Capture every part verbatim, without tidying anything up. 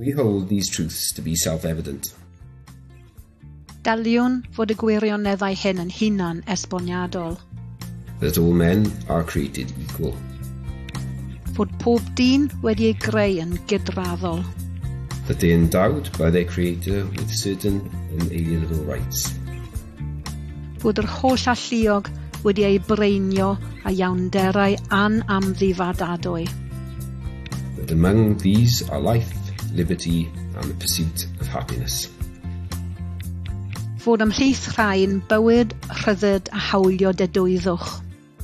we hold these truths to be self-evident. Daliwn fod y gwirioneddau hyn yn hunan esboniadol. That all men are created equal. Fod pob dyn wedi ei greu yn gydraddol. That they are endowed by their Creator with certain inalienable rights. Fod yr holl alluog wedi ei breinio a iawnderau anamddifadadwy. That among these are life, liberty, and the pursuit of happiness. Fod ymhlith rhai'n bywyd, rhyddid a hawlio dedwyddwch.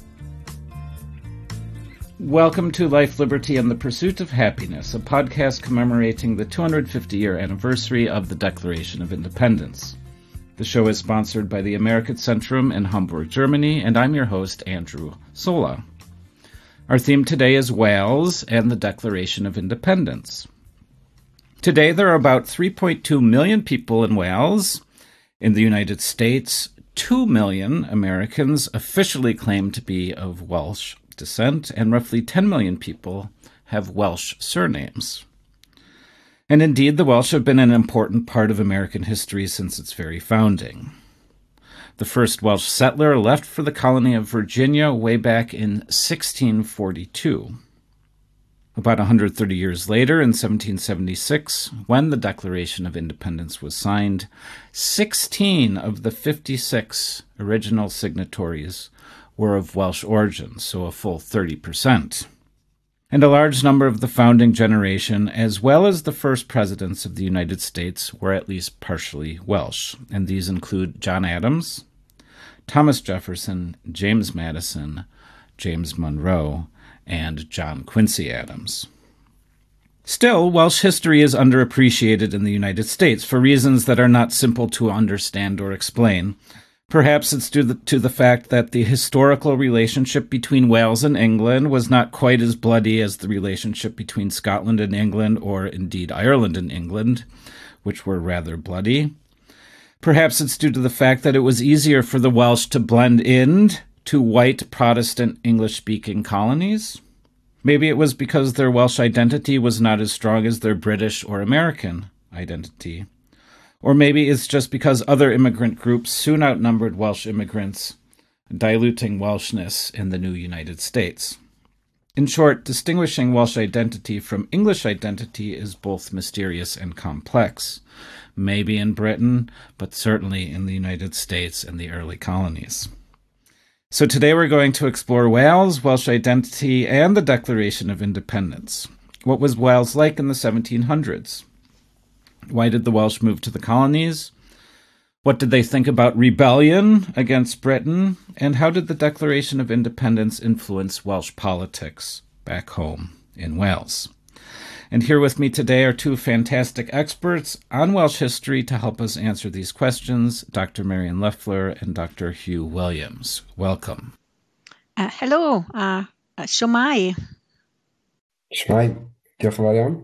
Welcome to Life, Liberty, and the Pursuit of Happiness, a podcast commemorating the two hundred fifty year anniversary of the Declaration of Independence. The show is sponsored by the Amerikazentrum in Hamburg, Germany, and I'm your host, Andrew Sola. Our theme today is Wales and the Declaration of Independence. Today there are about three point two million people in Wales. In the United States, two million Americans officially claim to be of Welsh descent, and roughly ten million people have Welsh surnames. And indeed, the Welsh have been an important part of American history since its very founding. The first Welsh settler left for the colony of Virginia way back in sixteen forty-two. About one hundred thirty years later, in seventeen seventy-six, when the Declaration of Independence was signed, sixteen of the fifty-six original signatories were of Welsh origin, so a full thirty percent. And a large number of the founding generation, as well as the first presidents of the United States, were at least partially Welsh, and these include John Adams, Thomas Jefferson, James Madison, James Monroe, and John Quincy Adams. Still, Welsh history is underappreciated in the United States for reasons that are not simple to understand or explain. Perhaps it's due to the fact that the historical relationship between Wales and England was not quite as bloody as the relationship between Scotland and England, or indeed Ireland and England, which were rather bloody. Perhaps it's due to the fact that it was easier for the Welsh to blend in to white Protestant English-speaking colonies. Maybe it was because their Welsh identity was not as strong as their British or American identity. Or maybe it's just because other immigrant groups soon outnumbered Welsh immigrants, diluting Welshness in the new United States. In short, distinguishing Welsh identity from English identity is both mysterious and complex. Maybe in Britain, but certainly in the United States and the early colonies. So today we're going to explore Wales, Welsh identity, and the Declaration of Independence. What was Wales like in the seventeen hundreds? Why did the Welsh move to the colonies? What did they think about rebellion against Britain? And how did the Declaration of Independence influence Welsh politics back home in Wales? And here with me today are two fantastic experts on Welsh history to help us answer these questions, Doctor Marian Leffler and Doctor Hugh Williams. Welcome. Uh, hello, uh, uh, Siwmai. Siwmai, diolch yn fawr iawn.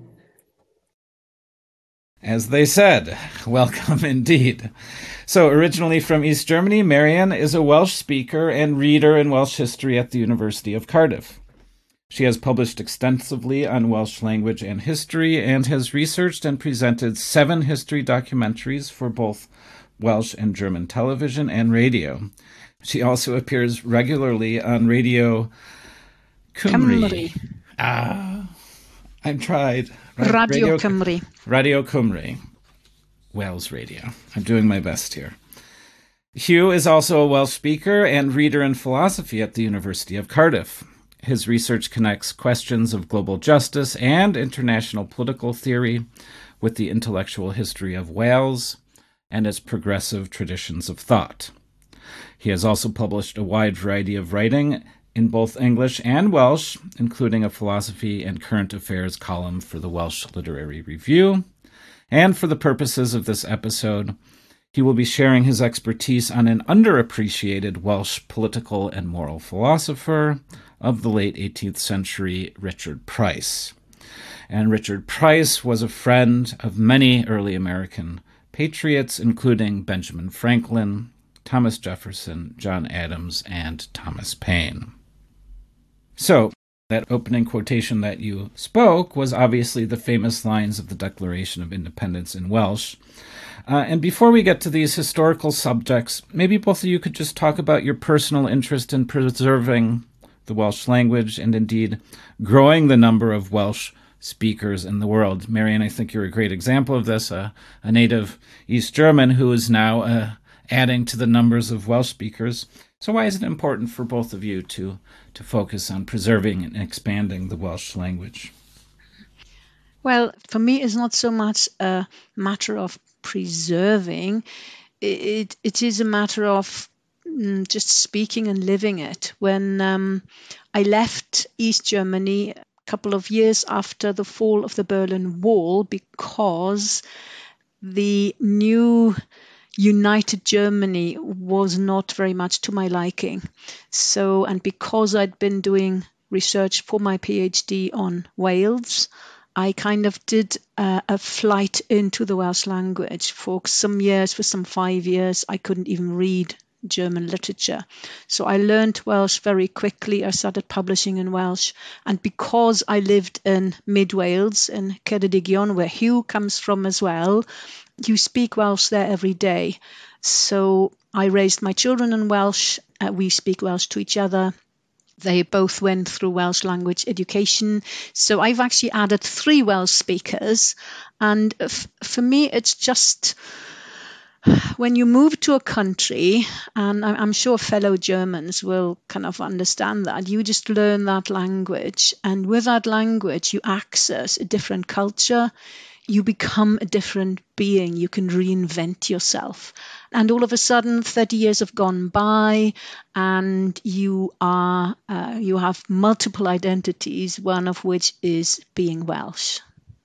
As they said, welcome indeed. So originally from East Germany, Marian is a Welsh speaker and reader in Welsh history at the University of Cardiff. She has published extensively on Welsh language and history and has researched and presented seven history documentaries for both Welsh and German television and radio. She also appears regularly on Radio Cymru. Cymru. Ah, I tried. Radio, Radio Cymru. Radio Cymru. Wales Radio. I'm doing my best here. Hugh is also a Welsh speaker and reader in philosophy at the University of Cardiff. His research connects questions of global justice and international political theory with the intellectual history of Wales and its progressive traditions of thought. He has also published a wide variety of writing in both English and Welsh, including a philosophy and current affairs column for the Welsh Literary Review. And for the purposes of this episode, he will be sharing his expertise on an underappreciated Welsh political and moral philosopher of the late eighteenth century, Richard Price. And Richard Price was a friend of many early American patriots, including Benjamin Franklin, Thomas Jefferson, John Adams, and Thomas Paine. So, That opening quotation that you spoke was obviously the famous lines of the Declaration of Independence in Welsh. Uh, and before we get to these historical subjects, maybe both of you could just talk about your personal interest in preserving the Welsh language and indeed growing the number of Welsh speakers in the world. Marian, I think you're a great example of this, uh, a native East German who is now uh, adding to the numbers of Welsh speakers. So why is it important for both of you to, to focus on preserving and expanding the Welsh language? Well, for me, it's not so much a matter of preserving. It, it is a matter of mm, just speaking and living it. When um, I left East Germany a couple of years after the fall of the Berlin Wall, because the new United Germany was not very much to my liking. So, and because I'd been doing research for my PhD on Wales, I kind of did uh, a flight into the Welsh language. For some years, for some five years, I couldn't even read German literature. So I learned Welsh very quickly. I started publishing in Welsh. And because I lived in Mid Wales, in Ceredigion, where Hugh comes from as well, you speak Welsh there every day. So I raised my children in Welsh. Uh, we speak Welsh to each other. They both went through Welsh language education. So I've actually added three Welsh speakers. And f- for me, it's just when you move to a country, and I'm sure fellow Germans will kind of understand that, you just learn that language. And with that language, you access a different culture. You become a different being. You can reinvent yourself. And all of a sudden, thirty years have gone by, and you are uh, you have multiple identities, one of which is being Welsh.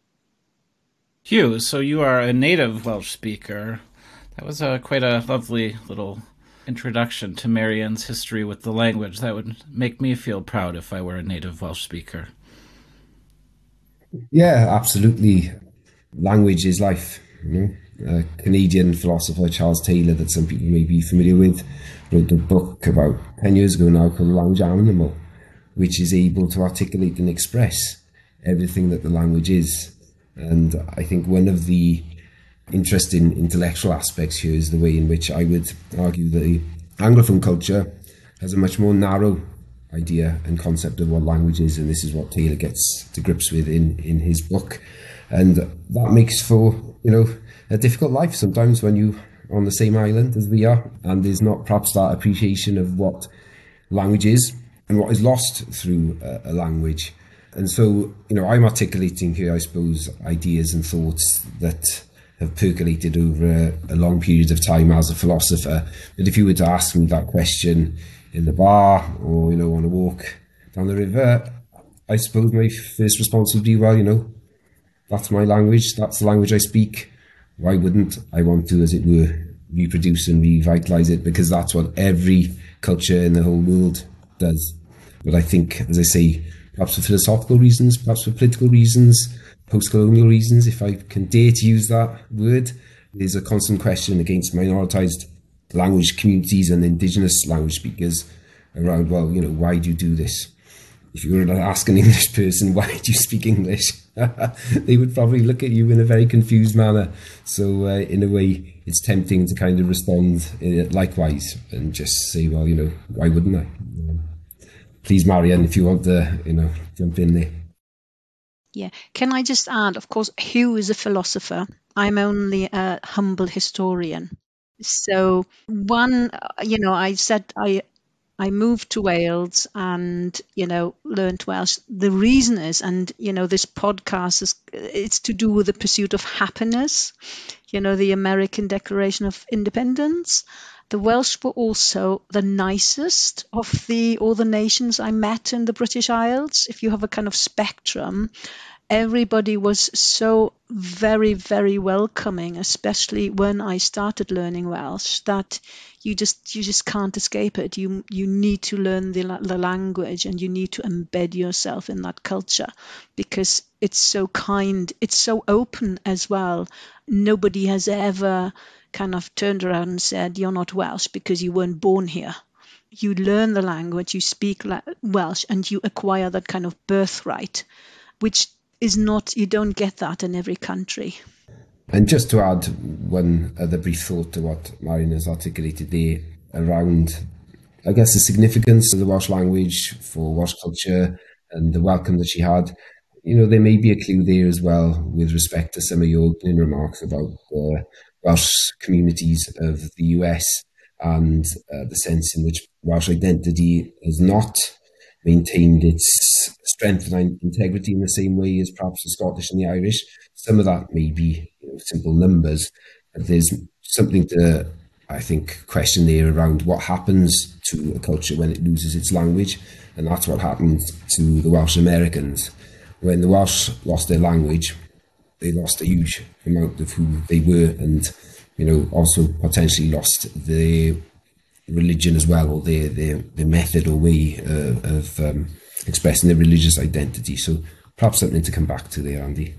Hugh, so you are a native Welsh speaker. That was a, quite a lovely little introduction to Marian's history with the language. That would make me feel proud if I were a native Welsh speaker. Yeah, absolutely. Language is life. You know? A Canadian philosopher, Charles Taylor, that some people may be familiar with, wrote a book about ten years ago now called Language Animal, which is able to articulate and express everything that the language is. And I think one of the interesting intellectual aspects here is the way in which I would argue that the Anglophone culture has a much more narrow idea and concept of what language is, and this is what Taylor gets to grips with in, in his book. And that makes for, you know, a difficult life sometimes when you're on the same island as we are, and there's not perhaps that appreciation of what language is and what is lost through a, a language. And so, you know, I'm articulating here, I suppose, ideas and thoughts that have percolated over a, a long period of time as a philosopher. But if you were to ask me that question in the bar or, you know, on a walk down the river, I suppose my first response would be, well, you know, that's my language, that's the language I speak. Why wouldn't I want to, as it were, reproduce and revitalise it? Because that's what every culture in the whole world does. But I think, as I say, perhaps for philosophical reasons, perhaps for political reasons, post-colonial reasons, if I can dare to use that word, there's a constant question against minoritised language communities and indigenous language speakers around, well, you know, why do you do this? If you were to ask an English person, why do you speak English? They would probably look at you in a very confused manner. So uh, in a way, it's tempting to kind of respond uh, likewise and just say, well, you know, why wouldn't I? Um, please, Marian, if you want to, you know, jump in there. Yeah. Can I just add, of course, Hugh is a philosopher. I'm only a humble historian. So one, you know, I said I I moved to Wales and, you know, learned Welsh. The reason is, and, you know, this podcast is, it's to do with the pursuit of happiness, you know, the American Declaration of Independence. The Welsh were also the nicest of the all the nations I met in the British Isles. If you have a kind of spectrum, everybody was so very, very welcoming, especially when I started learning Welsh, that you just you just can't escape it. You you need to learn the, the language, and you need to embed yourself in that culture, because it's so kind, it's so open as well. Nobody has ever kind of turned around and said, you're not Welsh because you weren't born here. you learn the language, you speak Welsh, and you acquire that kind of birthright, which is not, you don't get that in every country. And just to add one other brief thought to what Marion has articulated there around, I guess, the significance of the Welsh language for Welsh culture and the welcome that she had. You know, there may be a clue there as well with respect to some of your opening remarks about the Welsh communities of the U S and uh, the sense in which Welsh identity has not maintained its strength and integrity in the same way as perhaps the Scottish and the Irish. Some of that may be, you know, simple numbers, but there's something to, I think, question there around what happens to a culture when it loses its language, and that's what happened to the Welsh Americans. When the Welsh lost their language, they lost a huge amount of who they were, and, you know, also potentially lost their religion as well, or their their, their method or way uh, of um, expressing their religious identity. So perhaps something to come back to there, Andy.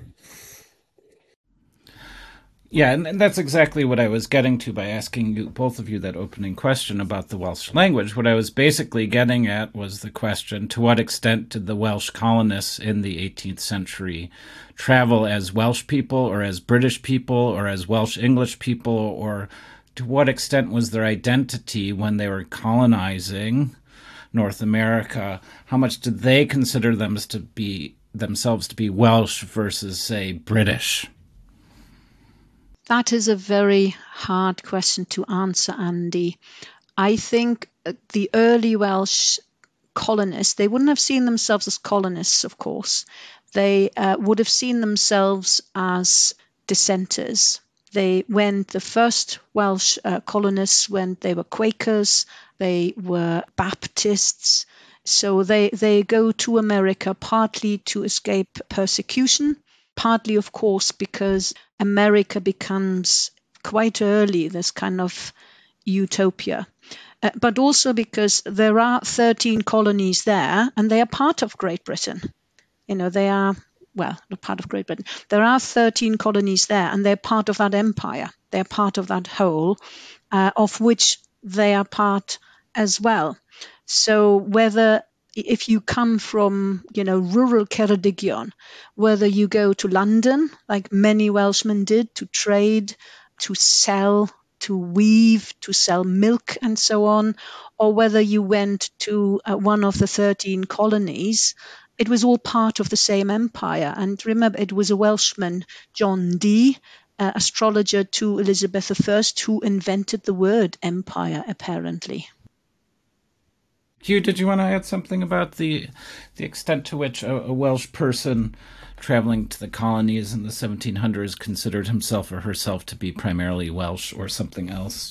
Yeah, and, and that's exactly what I was getting to by asking you, both of you, that opening question about the Welsh language. What I was basically getting at was the question, to what extent did the Welsh colonists in the eighteenth century travel as Welsh people or as British people or as Welsh English people, or to what extent was their identity when they were colonizing North America? How much did they consider them to be themselves to be Welsh versus, say, British? That is a very hard question to answer, Andy. I think the early Welsh colonists, they wouldn't have seen themselves as colonists, of course. They uh, would have seen themselves as dissenters. They went, the first Welsh uh, colonists went, they were Quakers, they were Baptists. So they, they go to America partly to escape persecution, partly, of course, because America becomes quite early this kind of utopia, uh, but also because there are thirteen colonies there and they are part of Great Britain. You know, they are, well, not part of Great Britain. There are thirteen colonies there and they're part of that empire. They're part of that whole, uh, of which they are part as well. So whether if you come from, you know, rural Ceredigion, whether you go to London, like many Welshmen did, to trade, to sell, to weave, to sell milk and so on, or whether you went to uh, one of the thirteen colonies, it was all part of the same empire. And remember, it was a Welshman, John Dee, uh, astrologer to Elizabeth the First, who invented the word empire, apparently. Hugh, did you want to add something about the the extent to which a, a Welsh person traveling to the colonies in the seventeen hundreds considered himself or herself to be primarily Welsh or something else?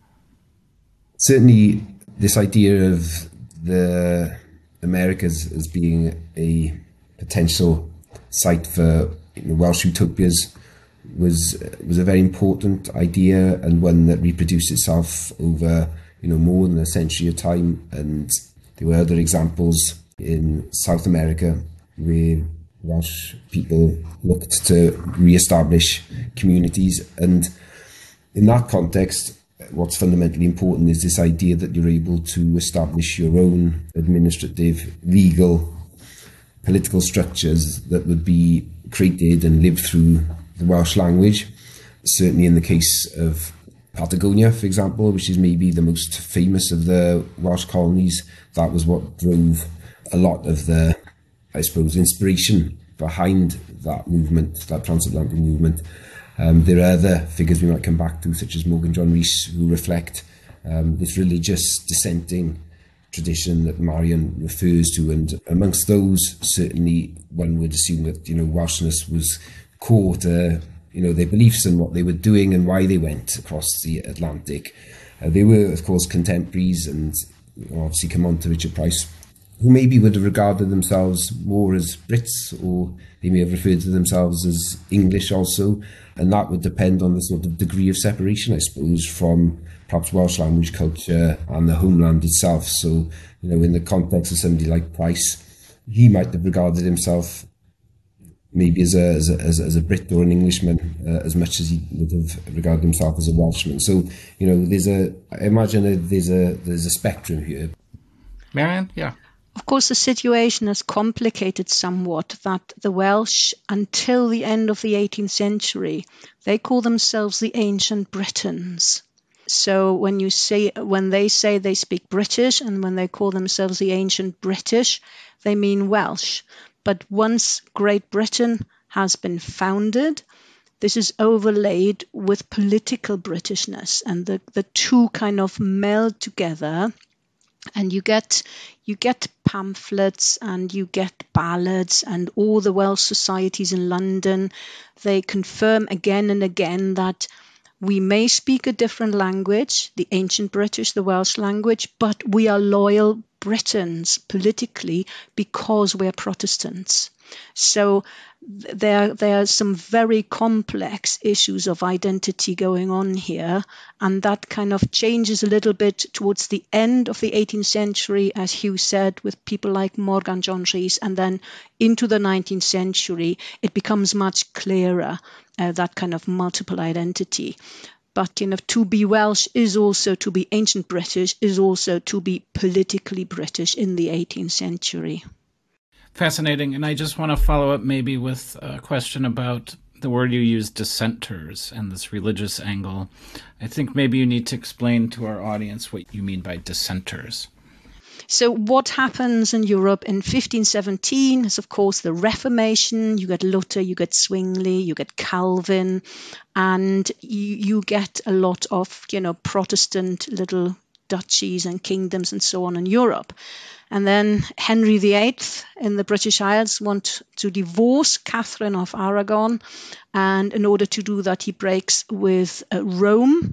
Certainly, this idea of the Americas as being a potential site for, you know, Welsh utopias was was a very important idea, and one that reproduced itself over, you know, more than a century of time. And there were other examples in South America where Welsh people looked to re-establish communities. And in that context, what's fundamentally important is this idea that you're able to establish your own administrative, legal, political structures that would be created and lived through the Welsh language. Certainly in the case of Patagonia, for example, which is maybe the most famous of the Welsh colonies, that was what drove a lot of the, I suppose, inspiration behind that movement, that transatlantic movement. Um, there are other figures we might come back to, such as Morgan John Rhys, who reflect um, this religious dissenting tradition that Marion refers to. And amongst those, certainly one would assume that, you know, Welshness was core to, you know, their beliefs and what they were doing and why they went across the Atlantic. Uh, they were, of course, contemporaries, and obviously come on to Richard Price, who maybe would have regarded themselves more as Brits, or they may have referred to themselves as English also. And that would depend on the sort of degree of separation, I suppose, from perhaps Welsh language, culture and the homeland itself. So, you know, in the context of somebody like Price, he might have regarded himself maybe as a, as a, as a, as a Brit or an Englishman, uh, as much as he would have regarded himself as a Welshman. So, you know, there's a, I imagine that there's a, there's a spectrum here. Marianne, yeah. Of course, the situation has complicated somewhat that the Welsh, until the end of the eighteenth century, they call themselves the Ancient Britons. So when you say, when they say they speak British and when they call themselves the Ancient British, they mean Welsh. But once Great Britain has been founded, this is overlaid with political Britishness, and the, the two kind of meld together. And you get you get pamphlets and you get ballads, and all the Welsh societies in London, they confirm again and again that we may speak a different language, the ancient British, the Welsh language, but we are loyal Britons politically because we're Protestants. So there, there are some very complex issues of identity going on here, and that kind of changes a little bit towards the end of the eighteenth century, as Hugh said, with people like Morgan John Rhys, and then into the nineteenth century, it becomes much clearer, uh, that kind of multiple identity. But, you know, to be Welsh is also to be ancient British, is also to be politically British in the eighteenth century. Fascinating. And I just want to follow up maybe with a question about the word you used, dissenters, and this religious angle. I think maybe you need to explain to our audience what you mean by dissenters. So what happens in Europe in fifteen seventeen is, of course, the Reformation. You get Luther, you get Zwingli, you get Calvin, and you, you get a lot of, you know, Protestant little duchies and kingdoms and so on in Europe. And then Henry the Eighth in the British Isles want to divorce Catherine of Aragon. And in order to do that, he breaks with uh, Rome,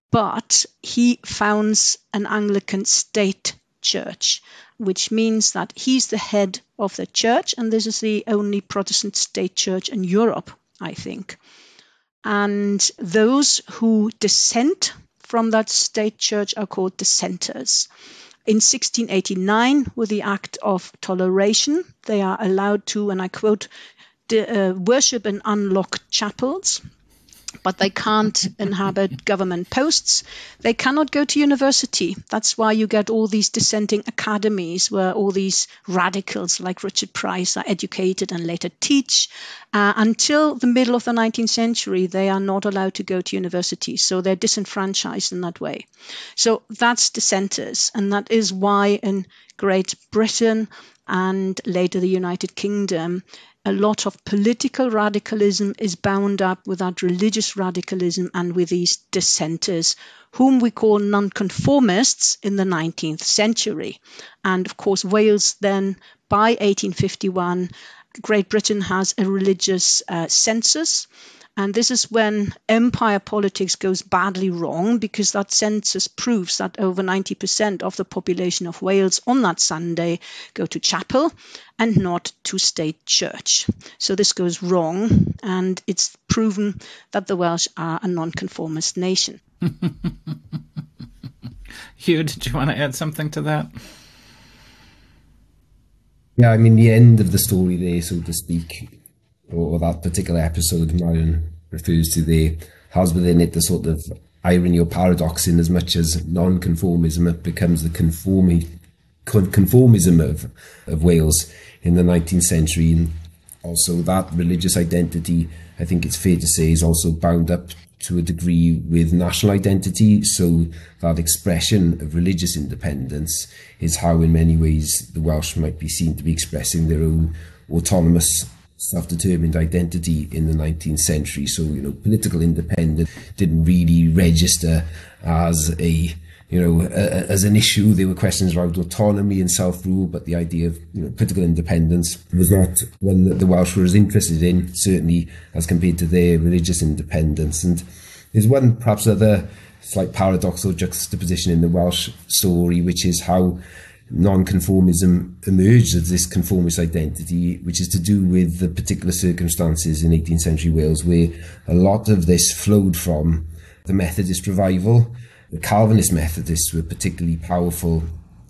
but he founds an Anglican state church, which means that he's the head of the church. And this is the only Protestant state church in Europe, I think. And those who dissent from that state church are called dissenters. In sixteen eighty-nine, with the Act of Toleration, they are allowed to, and I quote, uh, worship in unlocked chapels, but they can't inhabit government posts. They cannot go to university. That's why you get all these dissenting academies where all these radicals like Richard Price are educated and later teach. Uh, until the middle of the nineteenth century, they are not allowed to go to university. So they're disenfranchised in that way. So that's dissenters. And that is why in Great Britain and later the United Kingdom, a lot of political radicalism is bound up with that religious radicalism and with these dissenters, whom we call nonconformists in the nineteenth century. And of course, Wales then, by eighteen fifty-one, Great Britain has a religious uh, census. And this is when empire politics goes badly wrong, because that census proves that over ninety percent of the population of Wales on that Sunday go to chapel and not to state church. So this goes wrong, and it's proven that the Welsh are a nonconformist nation. Hugh, did you want to add something to that? Yeah, I mean, the end of the story there, so to speak, or that particular episode Marion refers to there, has within it the sort of irony or paradox, in as much as non-conformism it becomes the conformi, conformism of, of Wales in the nineteenth century. And also that religious identity, I think it's fair to say, is also bound up to a degree with national identity. So that expression of religious independence is how in many ways the Welsh might be seen to be expressing their own autonomous self-determined identity in the nineteenth century. So, you know, political independence didn't really register as a, you know, a, as an issue. There were questions around autonomy and self-rule, but the idea of, you know, political independence was not one that the Welsh were as interested in, certainly as compared to their religious independence. And there's one perhaps other slight paradoxal juxtaposition in the Welsh story, which is how non-conformism emerged as this conformist identity, which is to do with the particular circumstances in eighteenth century Wales, where a lot of this flowed from the Methodist revival. The Calvinist Methodists were particularly powerful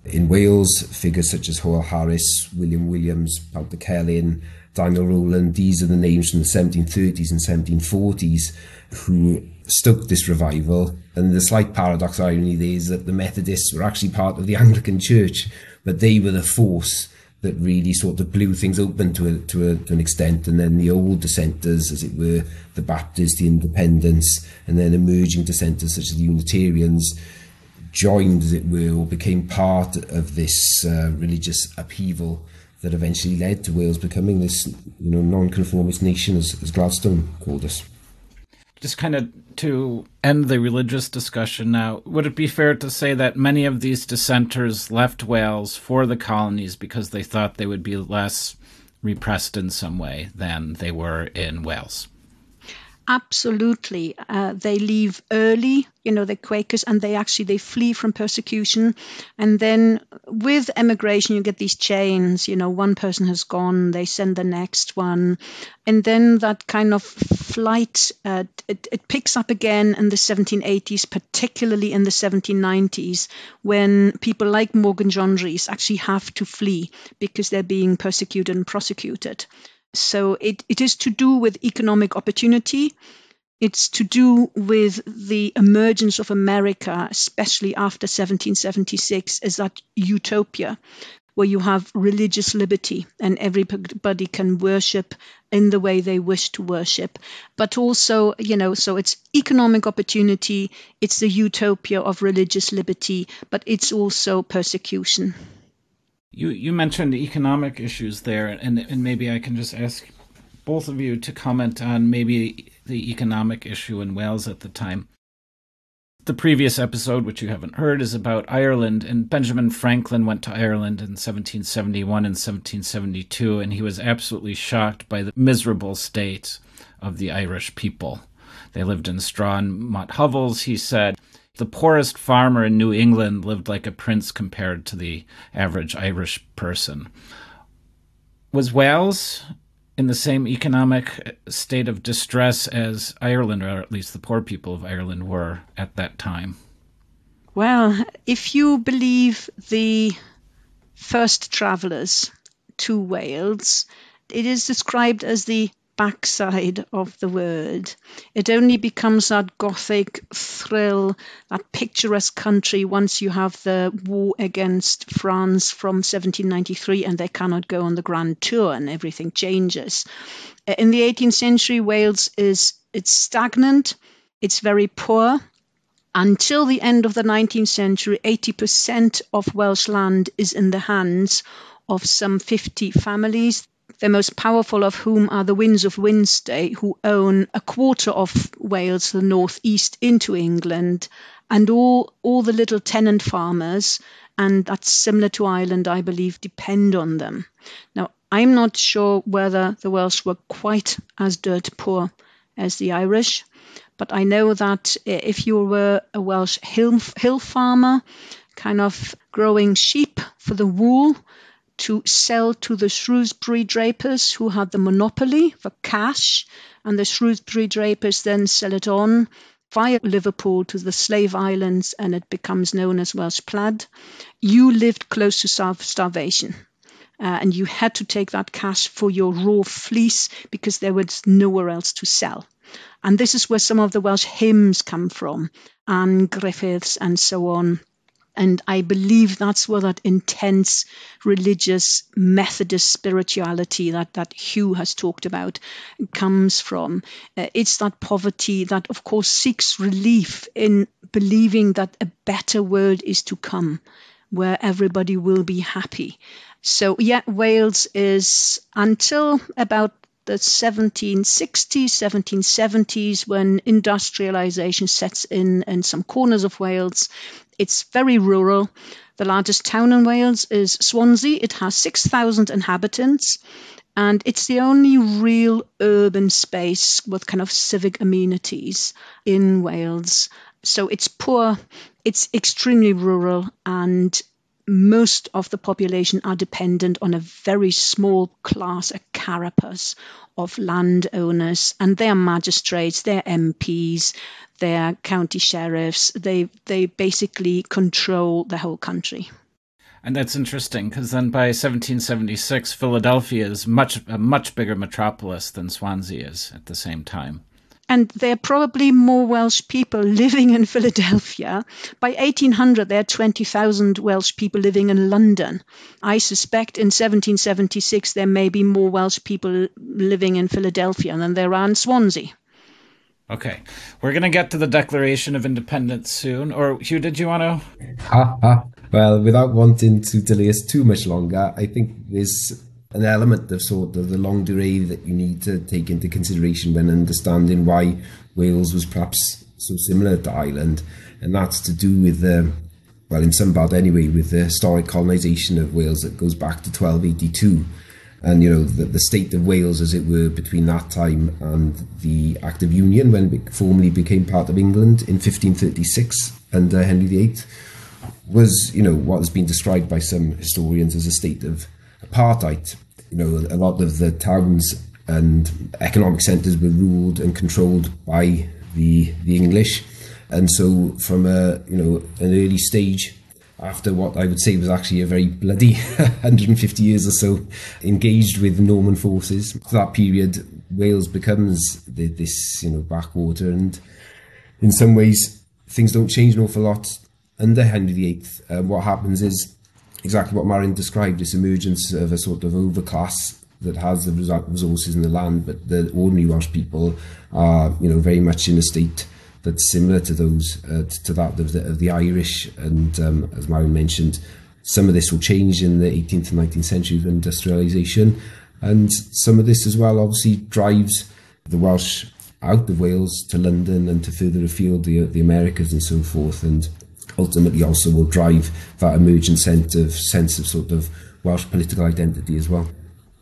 In Wales, figures such as Hywel Harris, William Williams, Pawb Celyn, Daniel Rowland, these are the names from the seventeen thirties and seventeen forties who stoked this revival. And the slight paradox irony there is that the Methodists were actually part of the Anglican Church, but they were the force that really sort of blew things open to a, to, a, to an extent. And then the old dissenters, as it were, the Baptists, the Independents, and then emerging dissenters such as the Unitarians, joined, as it were, or became part of this uh, religious upheaval that eventually led to Wales becoming this, you know, non-conformist nation, as, as Gladstone called us. Just kind of to end the religious discussion now, would it be fair to say that many of these dissenters left Wales for the colonies because they thought they would be less repressed in some way than they were in Wales? Absolutely. Uh, they leave early, you know, the Quakers, and they actually, they flee from persecution. And then with emigration, you get these chains, you know, one person has gone, they send the next one. And then that kind of flight, uh, it, it picks up again in the seventeen eighties, particularly in the seventeen nineties, when people like Morgan John Rhys actually have to flee because they're being persecuted and prosecuted. So it, it is to do with economic opportunity. It's to do with the emergence of America, especially after seventeen seventy-six, as that utopia where you have religious liberty and everybody can worship in the way they wish to worship. But also, you know, so it's economic opportunity, it's the utopia of religious liberty, but it's also persecution. You you mentioned economic issues there, and and maybe I can just ask both of you to comment on maybe the economic issue in Wales at the time. The previous episode, which you haven't heard, is about Ireland, and Benjamin Franklin went to Ireland in seventeen seventy-one and seventeen seventy-two, and he was absolutely shocked by the miserable state of the Irish people. They lived in straw and mud hovels, he said. The poorest farmer in New England lived like a prince compared to the average Irish person. Was Wales in the same economic state of distress as Ireland, or at least the poor people of Ireland were at that time? Well, if you believe the first travellers to Wales, it is described as the backside of the word. It only becomes that Gothic thrill, that picturesque country once you have the war against France from seventeen ninety-three and they cannot go on the Grand Tour and everything changes. In the eighteenth century, Wales is it's stagnant, it's very poor. Until the end of the nineteenth century, eighty percent of Welsh land is in the hands of some fifty families, the most powerful of whom are the Winds of Wednesday, who own a quarter of Wales, the northeast, into England, and all, all the little tenant farmers, and that's similar to Ireland, I believe, depend on them. Now, I'm not sure whether the Welsh were quite as dirt poor as the Irish, but I know that if you were a Welsh hill, hill farmer, kind of growing sheep for the wool, to sell to the Shrewsbury drapers who had the monopoly for cash, and the Shrewsbury drapers then sell it on via Liverpool to the Slave Islands, and it becomes known as Welsh plaid. You lived close to starv- starvation, uh, and you had to take that cash for your raw fleece because there was nowhere else to sell. And this is where some of the Welsh hymns come from, Anne Griffiths and so on. And I believe that's where that intense religious Methodist spirituality that, that Hugh has talked about comes from. Uh, it's that poverty that, of course, seeks relief in believing that a better world is to come, where everybody will be happy. So, yeah, Wales is, until about the seventeen sixties, seventeen seventies, when industrialization sets in in some corners of Wales, it's very rural. The largest town in Wales is Swansea. It has six thousand inhabitants, and it's the only real urban space with kind of civic amenities in Wales. So it's poor, it's extremely rural, and most of the population are dependent on a very small class, a carapace of landowners, and they are magistrates, they're M Ps, they're county sheriffs, they they basically control the whole country. And that's interesting because then by seventeen seventy-six, Philadelphia is much a much bigger metropolis than Swansea is at the same time. And there are probably more Welsh people living in Philadelphia. By eighteen hundred, there are twenty thousand Welsh people living in London. I suspect in seventeen seventy-six, there may be more Welsh people living in Philadelphia than there are in Swansea. Okay. We're going to get to the Declaration of Independence soon. Or, Hugh, did you want to? Ha, ha. Well, without wanting to delay us too much longer, I think there's an element of sort of the longue durée that you need to take into consideration when understanding why Wales was perhaps so similar to Ireland. And that's to do with the, well, in some part anyway, with the historic colonisation of Wales that goes back to twelve eighty-two. And, you know, the, the state of Wales, as it were, between that time and the Act of Union, when it formally became part of England in fifteen thirty-six under Henry the Eighth, was, you know, what has been described by some historians as a state of apartheid. You know, a lot of the towns and economic centres were ruled and controlled by the the English. And so from a, you know, an early stage, after what I would say was actually a very bloody one hundred fifty years or so, engaged with Norman forces. For that period, Wales becomes the, this, you know, backwater, and in some ways, things don't change an awful lot under Henry the Eighth. Uh, what happens is exactly what Marion described, this emergence of a sort of overclass that has the resources in the land, but the ordinary Welsh people are, you know, very much in a state that's similar to those, uh, to that of the, of the Irish. And um, as Marion mentioned, some of this will change in the eighteenth and nineteenth centuries with industrialisation. And some of this as well obviously drives the Welsh out of Wales to London and to further afield, the, the Americas and so forth. And ultimately also will drive that emergent sense of, sense of sort of Welsh political identity as well.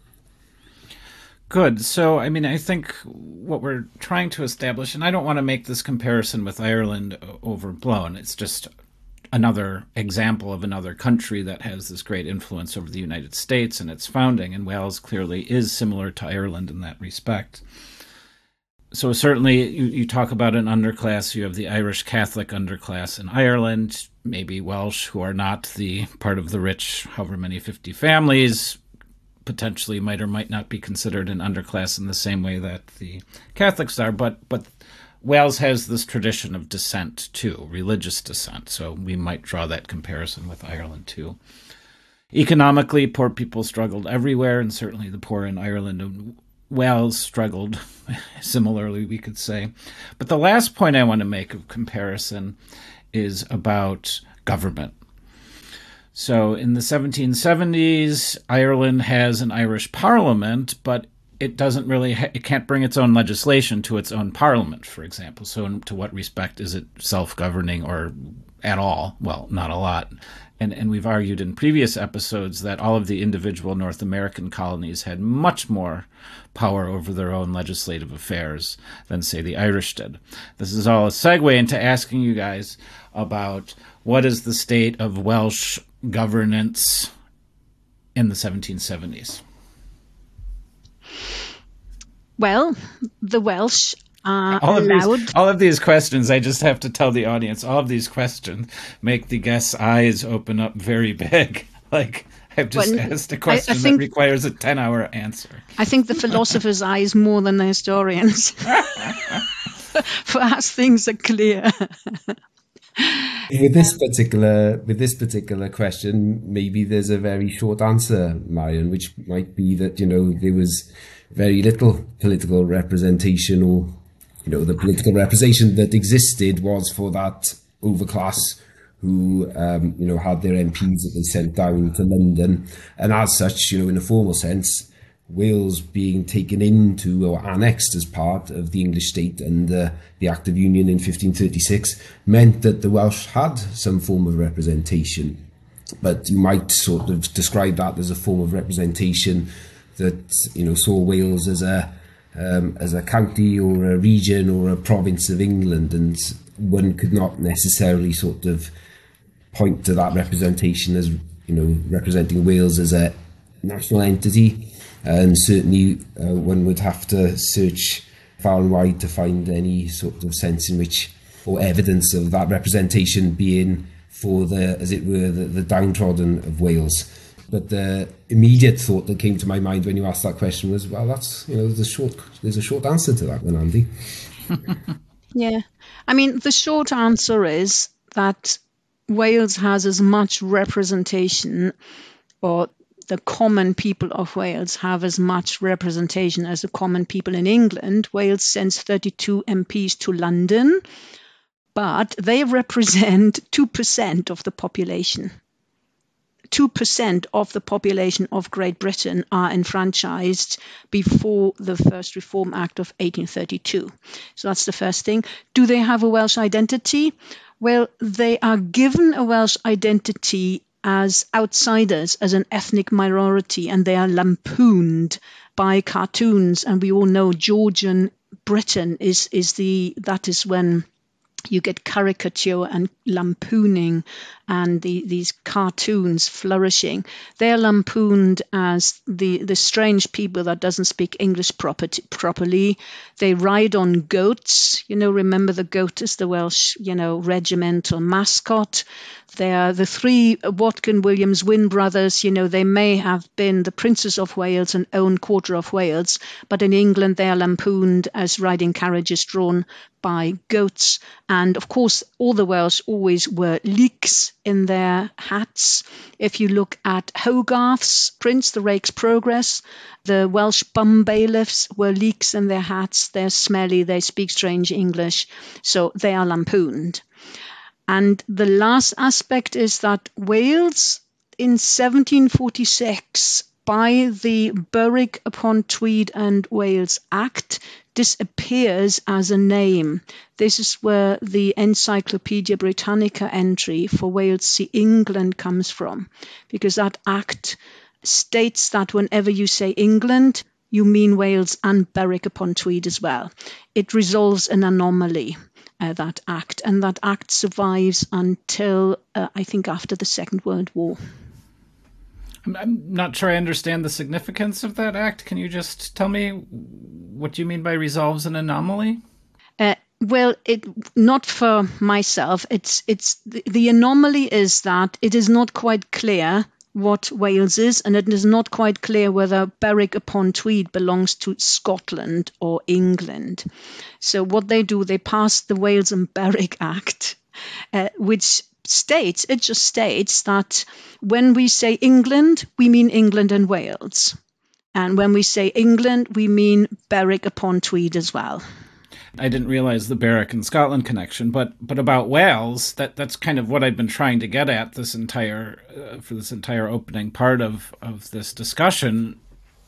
Good. So, I mean, I think what we're trying to establish, and I don't want to make this comparison with Ireland overblown, it's just another example of another country that has this great influence over the United States and its founding, and Wales clearly is similar to Ireland in that respect. So certainly you, you talk about an underclass, you have the Irish Catholic underclass in Ireland, maybe Welsh who are not the part of the rich, however many fifty families, potentially might or might not be considered an underclass in the same way that the Catholics are, but but Wales has this tradition of descent too, religious descent, so we might draw that comparison with Ireland too. Economically, poor people struggled everywhere, and certainly the poor in Ireland and Wales struggled similarly, we could say. But the last point I want to make of comparison is about government. So in the seventeen seventies, Ireland has an Irish parliament, but it doesn't really, ha- it can't bring its own legislation to its own parliament, for example. So in, to what respect is it self-governing or at all? Well, not a lot. And, and we've argued in previous episodes that all of the individual North American colonies had much more power over their own legislative affairs than, say, the Irish did. This is all a segue into asking you guys about what is the state of Welsh governance in the seventeen seventies? Well, the Welsh are all of allowed... These, all of these questions, I just have to tell the audience, all of these questions make the guests' eyes open up very big. Like, I've just well, asked a question I, I think, that requires a ten-hour answer. I think the philosopher's eyes more than the historians. For us, things are clear. With this particular with this particular question, maybe there's a very short answer, Marion, which might be that, you know, there was very little political representation, or, you know, the political representation that existed was for that overclass who, um, you know, had their M Ps that they sent down to London. And as such, you know, in a formal sense, Wales being taken into or annexed as part of the English state under the Act of Union in fifteen thirty-six meant that the Welsh had some form of representation. But you might sort of describe that as a form of representation that, you know, saw Wales as a um, as a county or a region or a province of England, and one could not necessarily sort of point to that representation as, you know, representing Wales as a national entity. And certainly uh, one would have to search far and wide to find any sort of sense in which, or evidence of that representation being for the, as it were, the, the downtrodden of Wales. But the immediate thought that came to my mind when you asked that question was, well, that's, you know, there's a short, there's a short answer to that one, Andy. Yeah. I mean, the short answer is that Wales has as much representation, or the common people of Wales have as much representation as the common people in England. Wales sends thirty-two M Ps to London, but they represent two percent of the population. two percent of the population of Great Britain are enfranchised before the first Reform Act of eighteen thirty-two. So that's the first thing. Do they have a Welsh identity? Well, they are given a Welsh identity as outsiders, as an ethnic minority, and they are lampooned by cartoons. And we all know Georgian Britain is, is the, that is when you get caricature and lampooning and the, these cartoons flourishing. They're lampooned as the, the strange people that doesn't speak English proper, properly. They ride on goats. You know, remember the goat is the Welsh, you know, regimental mascot. They are the three Watkin Williams Wynne brothers. You know, they may have been the princes of Wales and own quarter of Wales, but in England they are lampooned as riding carriages drawn by goats. And of course, all the Welsh always wear leeks in their hats. If you look at Hogarth's Prince, The Rake's Progress, the Welsh bum bailiffs wear leeks in their hats. They're smelly, they speak strange English, so they are lampooned. And the last aspect is that Wales in seventeen forty-six, by the Berwick-upon-Tweed and Wales Act, disappears as a name. This is where the Encyclopedia Britannica entry for Wales Sea England comes from, because that act states that whenever you say England, you mean Wales and Berwick-upon-Tweed as well. It resolves an anomaly, uh, that act, and that act survives until, uh, I think, after the Second World War. I'm not sure I understand the significance of that act. Can you just tell me what you mean by resolves an anomaly? Uh, well, it not for myself. It's it's the, the anomaly is that it is not quite clear what Wales is, and it is not quite clear whether Berwick-upon-Tweed belongs to Scotland or England. So what they do, they pass the Wales and Berwick Act, uh, which states, it just states that when we say England, we mean England and Wales. And when we say England, we mean Berwick-upon-Tweed as well. I didn't realize the Berwick and Scotland connection, but but about Wales, that that's kind of what I've been trying to get at this entire uh, for this entire opening part of, of this discussion.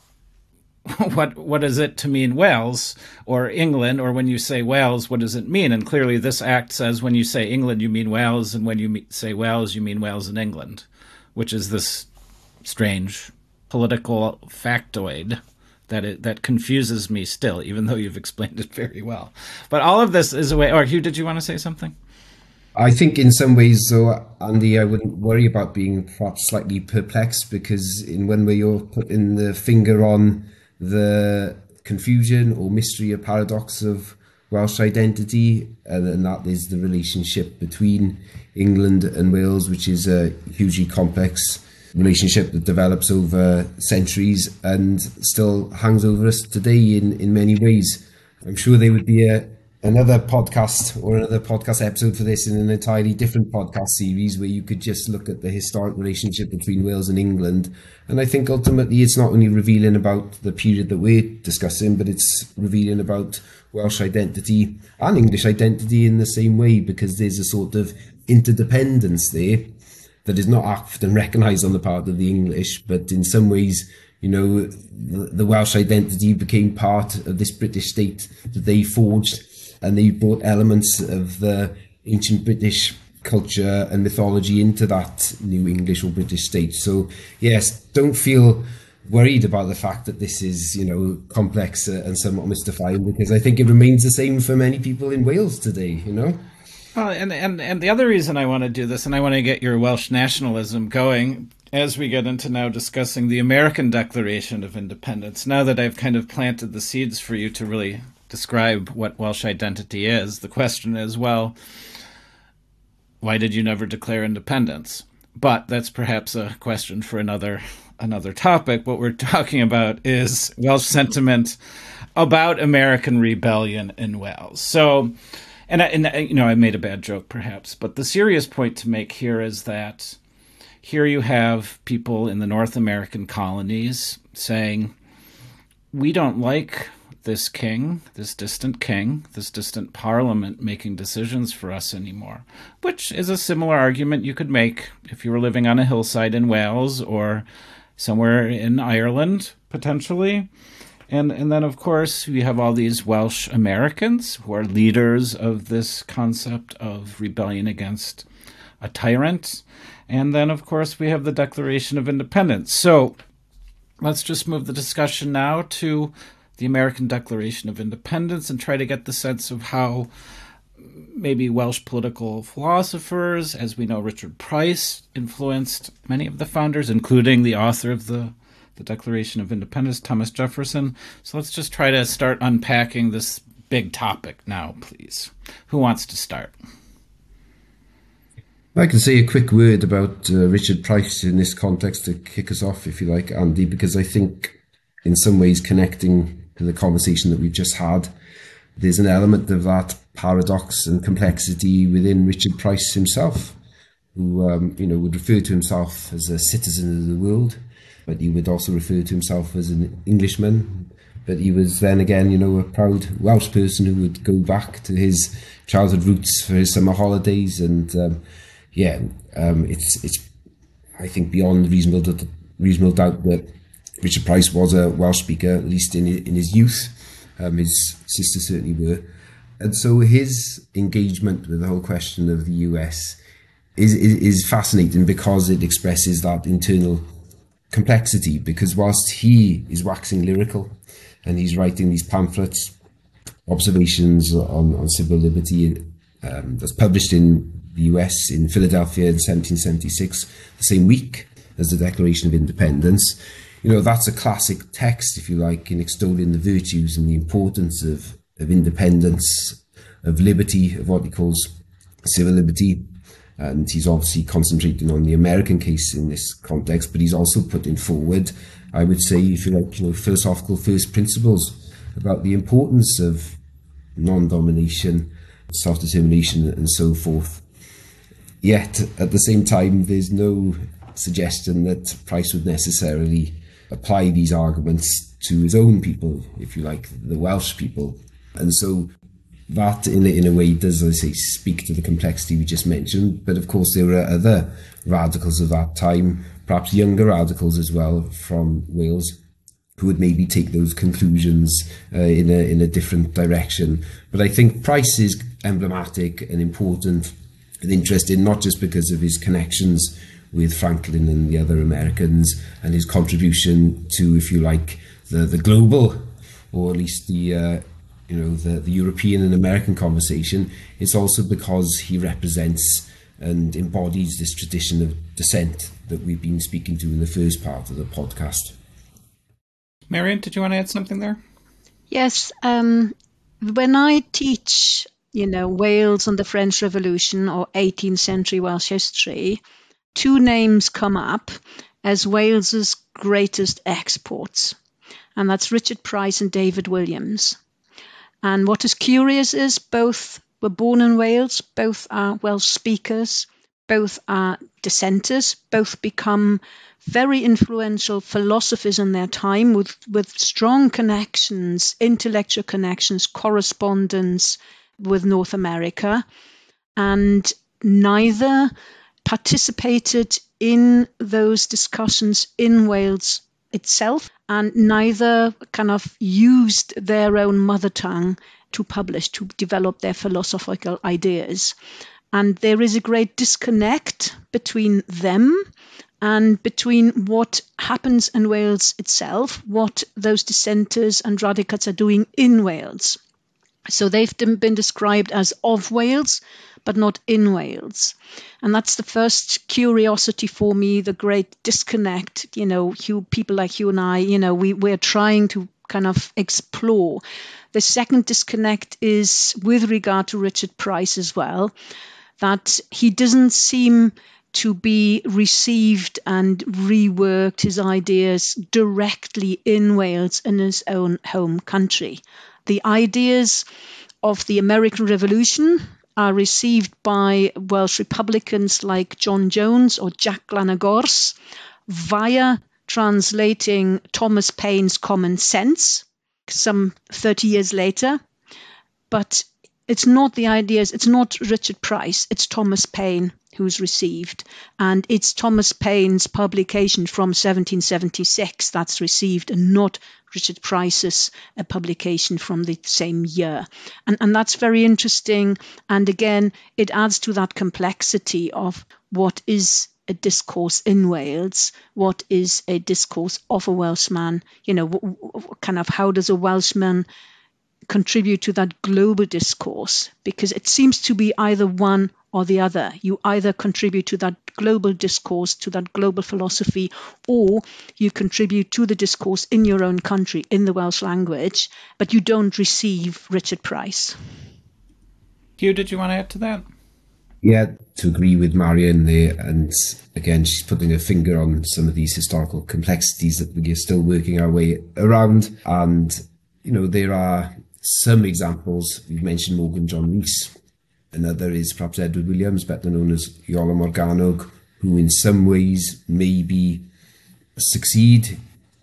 What what is it to mean Wales or England, or when you say Wales, what does it mean? And clearly, this act says when you say England, you mean Wales, and when you say Wales, you mean Wales and England, which is this strange political factoid that it, that confuses me still, even though you've explained it very well. But all of this is a way. Or Hugh, did you want to say something? I think in some ways, though, Andy, I wouldn't worry about being perhaps slightly perplexed, because in one way you're putting the finger on the confusion or mystery or paradox of Welsh identity, and, and that is the relationship between England and Wales, which is a hugely complex relationship that develops over centuries and still hangs over us today in, in many ways. I'm sure there would be a, another podcast or another podcast episode for this in an entirely different podcast series where you could just look at the historic relationship between Wales and England. And I think ultimately it's not only revealing about the period that we're discussing, but it's revealing about Welsh identity and English identity in the same way, because there's a sort of interdependence there that is not often recognised on the part of the English, but in some ways, you know, the, the Welsh identity became part of this British state that they forged, and they brought elements of the ancient British culture and mythology into that new English or British state. So, yes, don't feel worried about the fact that this is, you know, complex and somewhat mystifying, because I think it remains the same for many people in Wales today, you know? Well, and, and, and the other reason I want to do this, and I want to get your Welsh nationalism going as we get into now discussing the American Declaration of Independence, now that I've kind of planted the seeds for you to really describe what Welsh identity is, the question is, well, why did you never declare independence? But that's perhaps a question for another another topic. What we're talking about is Welsh sentiment about American rebellion in Wales. So, and, I, and you know, I made a bad joke perhaps, but the serious point to make here is that here you have people in the North American colonies saying, we don't like this king, this distant king, this distant parliament making decisions for us anymore, which is a similar argument you could make if you were living on a hillside in Wales or somewhere in Ireland, potentially. And and then, of course, we have all these Welsh Americans who are leaders of this concept of rebellion against a tyrant. And then, of course, we have the Declaration of Independence. So let's just move the discussion now to the American Declaration of Independence and try to get the sense of how maybe Welsh political philosophers, as we know, Richard Price influenced many of the founders, including the author of the, the Declaration of Independence, Thomas Jefferson. So let's just try to start unpacking this big topic now, please. Who wants to start? I can say a quick word about uh, Richard Price in this context to kick us off, if you like, Andy, because I think in some ways connecting to the conversation that we've just had, there's an element of that paradox and complexity within Richard Price himself, who um, you know would refer to himself as a citizen of the world, but he would also refer to himself as an Englishman. But he was then again, you know, a proud Welsh person who would go back to his childhood roots for his summer holidays. And um, yeah, um, it's it's I think beyond reasonable reasonable doubt that Richard Price was a Welsh speaker, at least in in his youth. Um, his sisters certainly were. And so his engagement with the whole question of the U S is, is, is fascinating because it expresses that internal complexity. Because whilst he is waxing lyrical and he's writing these pamphlets, observations on, on civil liberty, um, that's published in the U S in Philadelphia in seventeen seventy-six, the same week as the Declaration of Independence, you know, that's a classic text, if you like, in extolling the virtues and the importance of, of independence, of liberty, of what he calls civil liberty. And he's obviously concentrating on the American case in this context, but he's also putting forward, I would say, if you like, you know, philosophical first principles about the importance of non-domination, self-determination, and so forth. Yet, at the same time, there's no suggestion that Price would necessarily apply these arguments to his own people, if you like, the Welsh people. And so that, in a, in a way, does, as I say, speak to the complexity we just mentioned. But of course, there were other radicals of that time, perhaps younger radicals as well, from Wales, who would maybe take those conclusions uh, in a in a different direction. But I think Price is emblematic and important and interesting, not just because of his connections with Franklin and the other Americans and his contribution to, if you like, the, the global, or at least the, uh, you know, the, the European and American conversation. It's also because he represents and embodies this tradition of dissent that we've been speaking to in the first part of the podcast. Marion, did you want to add something there? Yes. Um, when I teach, you know, Wales and the French Revolution or eighteenth century Welsh history, two names come up as Wales's greatest exports, and that's Richard Price and David Williams. And what is curious is both were born in Wales, both are Welsh speakers, both are dissenters, both become very influential philosophers in their time with, with strong connections, intellectual connections, correspondence with North America, and neither participated in those discussions in Wales itself, and neither kind of used their own mother tongue to publish, to develop their philosophical ideas. And there is a great disconnect between them and between what happens in Wales itself, what those dissenters and radicals are doing in Wales. So they've been described as of Wales, but not in Wales. And that's the first curiosity for me, the great disconnect. You know, you, people like you and I, you know, we, we're trying to kind of explore. The second disconnect is with regard to Richard Price as well. that he doesn't seem to be received and reworked his ideas directly in Wales, in his own home country. The ideas of the American Revolution are received by Welsh Republicans like John Jones or Jack Glanagors via translating Thomas Paine's Common Sense some thirty years later. But it's not the ideas, it's not Richard Price, it's Thomas Paine who's received. And it's Thomas Paine's publication from seventeen seventy-six that's received, and not Richard Price's uh, publication from the same year. And, and that's very interesting. And again, it adds to that complexity of what is a discourse in Wales, what is a discourse of a Welshman, you know, w- w- kind of how does a Welshman contribute to that global discourse, because it seems to be either one or the other. You either contribute to that global discourse, to that global philosophy, or you contribute to the discourse in your own country, in the Welsh language, but you don't receive Richard Price. Hugh, did you want to add to that? Yeah, to agree with Marion there, and again, she's putting her finger on some of these historical complexities that we're still working our way around. And, you know, there are some examples. You've mentioned Morgan John Rhys. Another is perhaps Edward Williams, better known as Iolo Morgannwg, who in some ways maybe succeed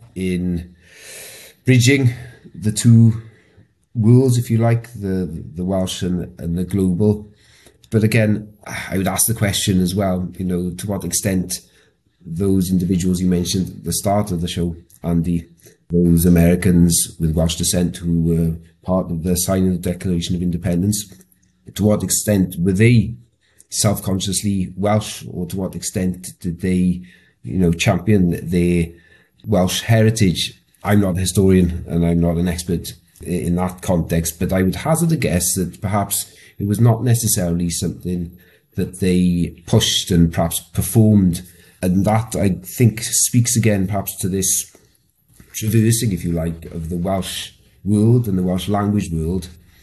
in bridging the two worlds, if you like, the, the Welsh and, and the global. But again, I would ask the question as well, you know, to what extent those individuals you mentioned at the start of the show, Andy, those Americans with Welsh descent who were part of the signing of the Declaration of Independence, to what extent were they self-consciously Welsh, or to what extent did they, you know, champion their Welsh heritage? I'm not a historian and I'm not an expert in that context, but I would hazard a guess that perhaps it was not necessarily something that they pushed and perhaps performed. And that, I think, speaks again perhaps to this traversing, if you like, of the Welsh world and the Welsh language world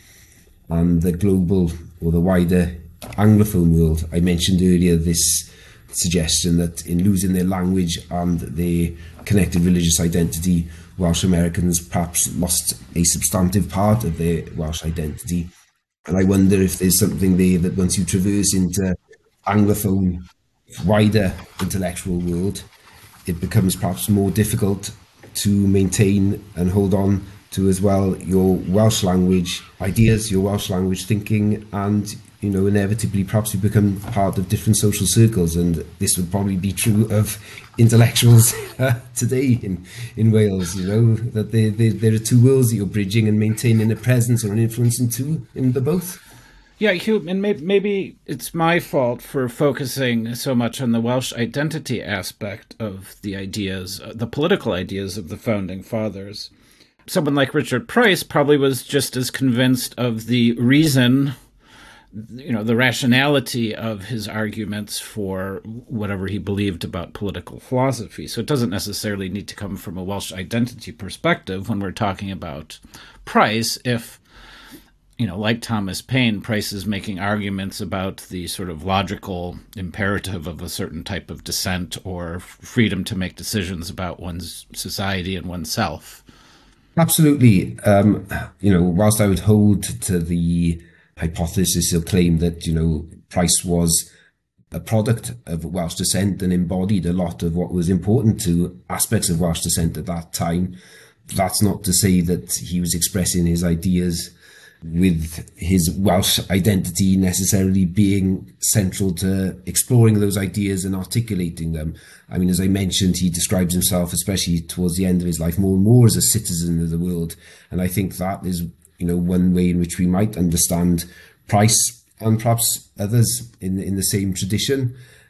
and the global or the wider Anglophone world. I mentioned earlier this suggestion that in losing their language and their connected religious identity, Welsh Americans perhaps lost a substantive part of their Welsh identity. And I wonder if there's something there that once you traverse into Anglophone, wider intellectual world, it becomes perhaps more difficult to maintain and hold on to as well your Welsh language ideas, your Welsh language thinking, and, you know, inevitably perhaps you become part of different social circles. And this would probably be true of intellectuals today in, in Wales, you know, that they, they, there are two worlds that you're bridging and maintaining a presence or an influence into in the both. Yeah, Hugh, and maybe, maybe it's my fault for focusing so much on the Welsh identity aspect of the ideas, uh, the political ideas of the Founding Fathers. Someone like Richard Price probably was just as convinced of the reason, you know, the rationality of his arguments for whatever he believed about political philosophy. So it doesn't necessarily need to come from a Welsh identity perspective when we're talking about Price. If, you know, like Thomas Paine, Price is making arguments about the sort of logical imperative of a certain type of dissent or freedom to make decisions about one's society and oneself. Absolutely. Um, you know, whilst I would hold to the hypothesis or claim that, you know, Price was a product of Welsh descent and embodied a lot of what was important to aspects of Welsh descent at that time, that's not to say that he was expressing his ideas with his Welsh identity necessarily being central to exploring those ideas and articulating them. I mean, as I mentioned, he describes himself, especially towards the end of his life, more and more as a citizen of the world. And I think that is, you know, one way in which we might understand Price and perhaps others in in the same tradition.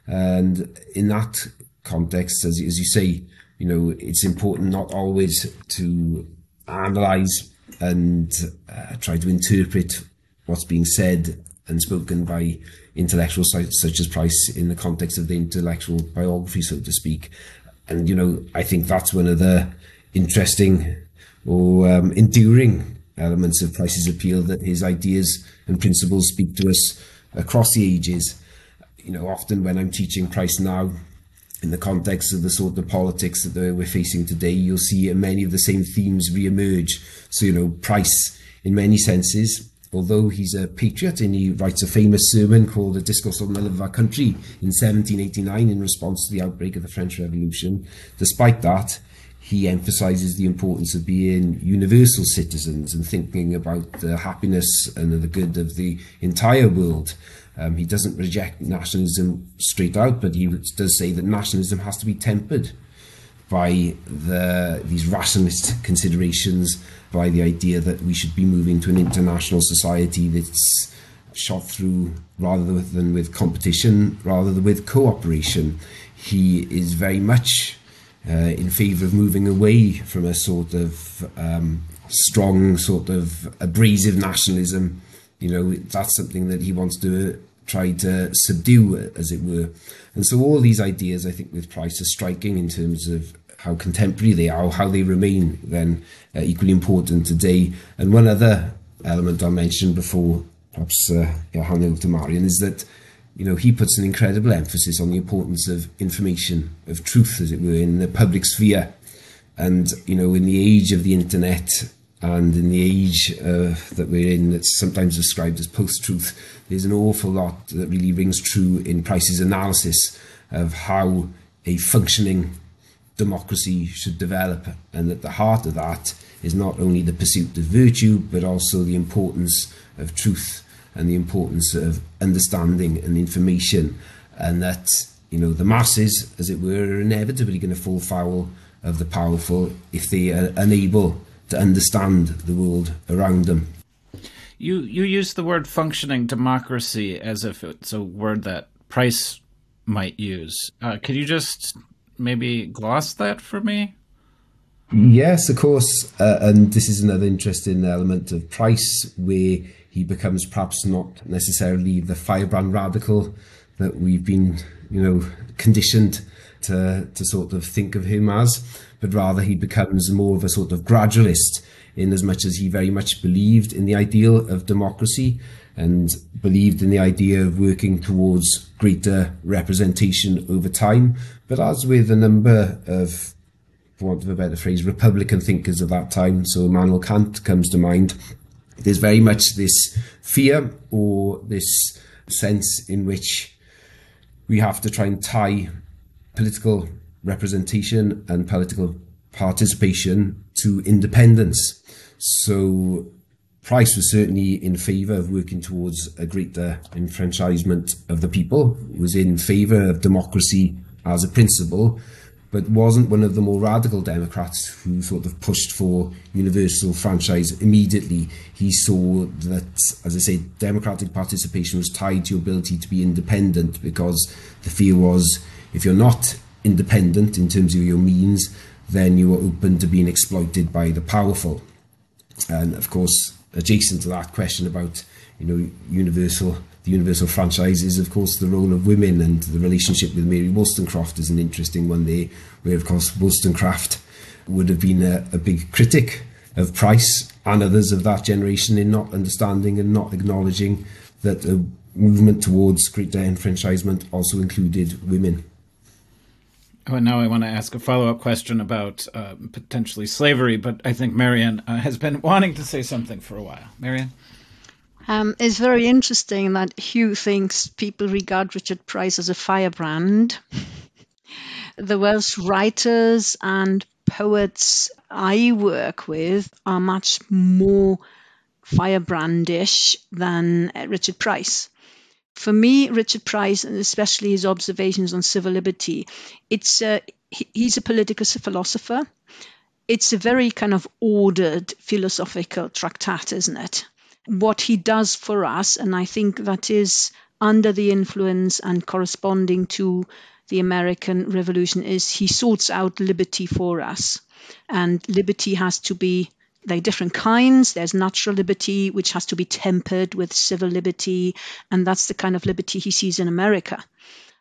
And in that context, as, as you say, you know, it's important not always to analyse and uh, try to interpret what's being said and spoken by intellectuals such as Price in the context of the intellectual biography, so to speak. And, you know, I think that's one of the interesting or um, enduring elements of Price's appeal, that his ideas and principles speak to us across the ages. You know, often when I'm teaching Price now, in the context of the sort of politics that we're facing today, you'll see many of the same themes re-emerge. So, you know, Price, in many senses, although he's a patriot and he writes a famous sermon called A Discourse on the Love of Our Country in seventeen eighty-nine in response to the outbreak of the French Revolution, despite that, he emphasises the importance of being universal citizens and thinking about the happiness and the good of the entire world. Um, he doesn't reject nationalism straight out, but he does say that nationalism has to be tempered by the, these rationalist considerations, by the idea that we should be moving to an international society that's shot through rather than with competition, rather than with cooperation. He is very much uh, in favour of moving away from a sort of um, strong, sort of abrasive nationalism. You know, that's something that he wants to try to subdue, as it were. And so all these ideas, I think, with Price are striking in terms of how contemporary they are, how they remain then uh, equally important today. And one other element I mentioned before, perhaps uh, yeah, handing over to Marian, is that, you know, he puts an incredible emphasis on the importance of information, of truth, as it were, in the public sphere. And, you know, in the age of the internet, and in the age uh, that we're in, that's sometimes described as post-truth, there's an awful lot that really rings true in Price's analysis of how a functioning democracy should develop, and at the heart of that is not only the pursuit of virtue, but also the importance of truth and the importance of understanding and information, and that, you know, the masses, as it were, are inevitably going to fall foul of the powerful if they are unable to understand the world around them. You you use the word functioning democracy as if it's a word that Price might use. Uh, could you just maybe gloss that for me? Yes, of course. Uh, and this is another interesting element of Price, where he becomes perhaps not necessarily the firebrand radical that we've been, you know, conditioned to, to sort of think of him as, but rather he becomes more of a sort of gradualist, in as much as he very much believed in the ideal of democracy and believed in the idea of working towards greater representation over time. But as with a number of, for want of a better phrase, Republican thinkers of that time, so Immanuel Kant comes to mind, there's very much this fear or this sense in which we have to try and tie political representation and political participation to independence. So Price was certainly in favour of working towards a greater enfranchisement of the people, was in favour of democracy as a principle, but wasn't one of the more radical Democrats who sort of pushed for universal franchise immediately. He saw that, as I say, democratic participation was tied to your ability to be independent, because the fear was, if you're not independent in terms of your means, then you are open to being exploited by the powerful. And of course, adjacent to that question about, you know, universal, the universal franchise is, of course, the role of women, and the relationship with Mary Wollstonecraft is an interesting one there, where, of course, Wollstonecraft would have been a, a big critic of Price and others of that generation in not understanding and not acknowledging that a movement towards greater enfranchisement also included women. Oh, and now I want to ask a follow-up question about uh, potentially slavery, but I think Marian uh, has been wanting to say something for a while. Marian? Um, it's very interesting that Hugh thinks people regard Richard Price as a firebrand. The Welsh writers and poets I work with are much more firebrandish than Richard Price. For me, Richard Price, and especially his observations on civil liberty, it's a, he's a political philosopher. It's a very kind of ordered philosophical tractate, isn't it? What he does for us, and I think that is under the influence and corresponding to the American Revolution, is he sorts out liberty for us. And liberty has to be, there are different kinds. There's natural liberty, which has to be tempered with civil liberty. And that's the kind of liberty he sees in America.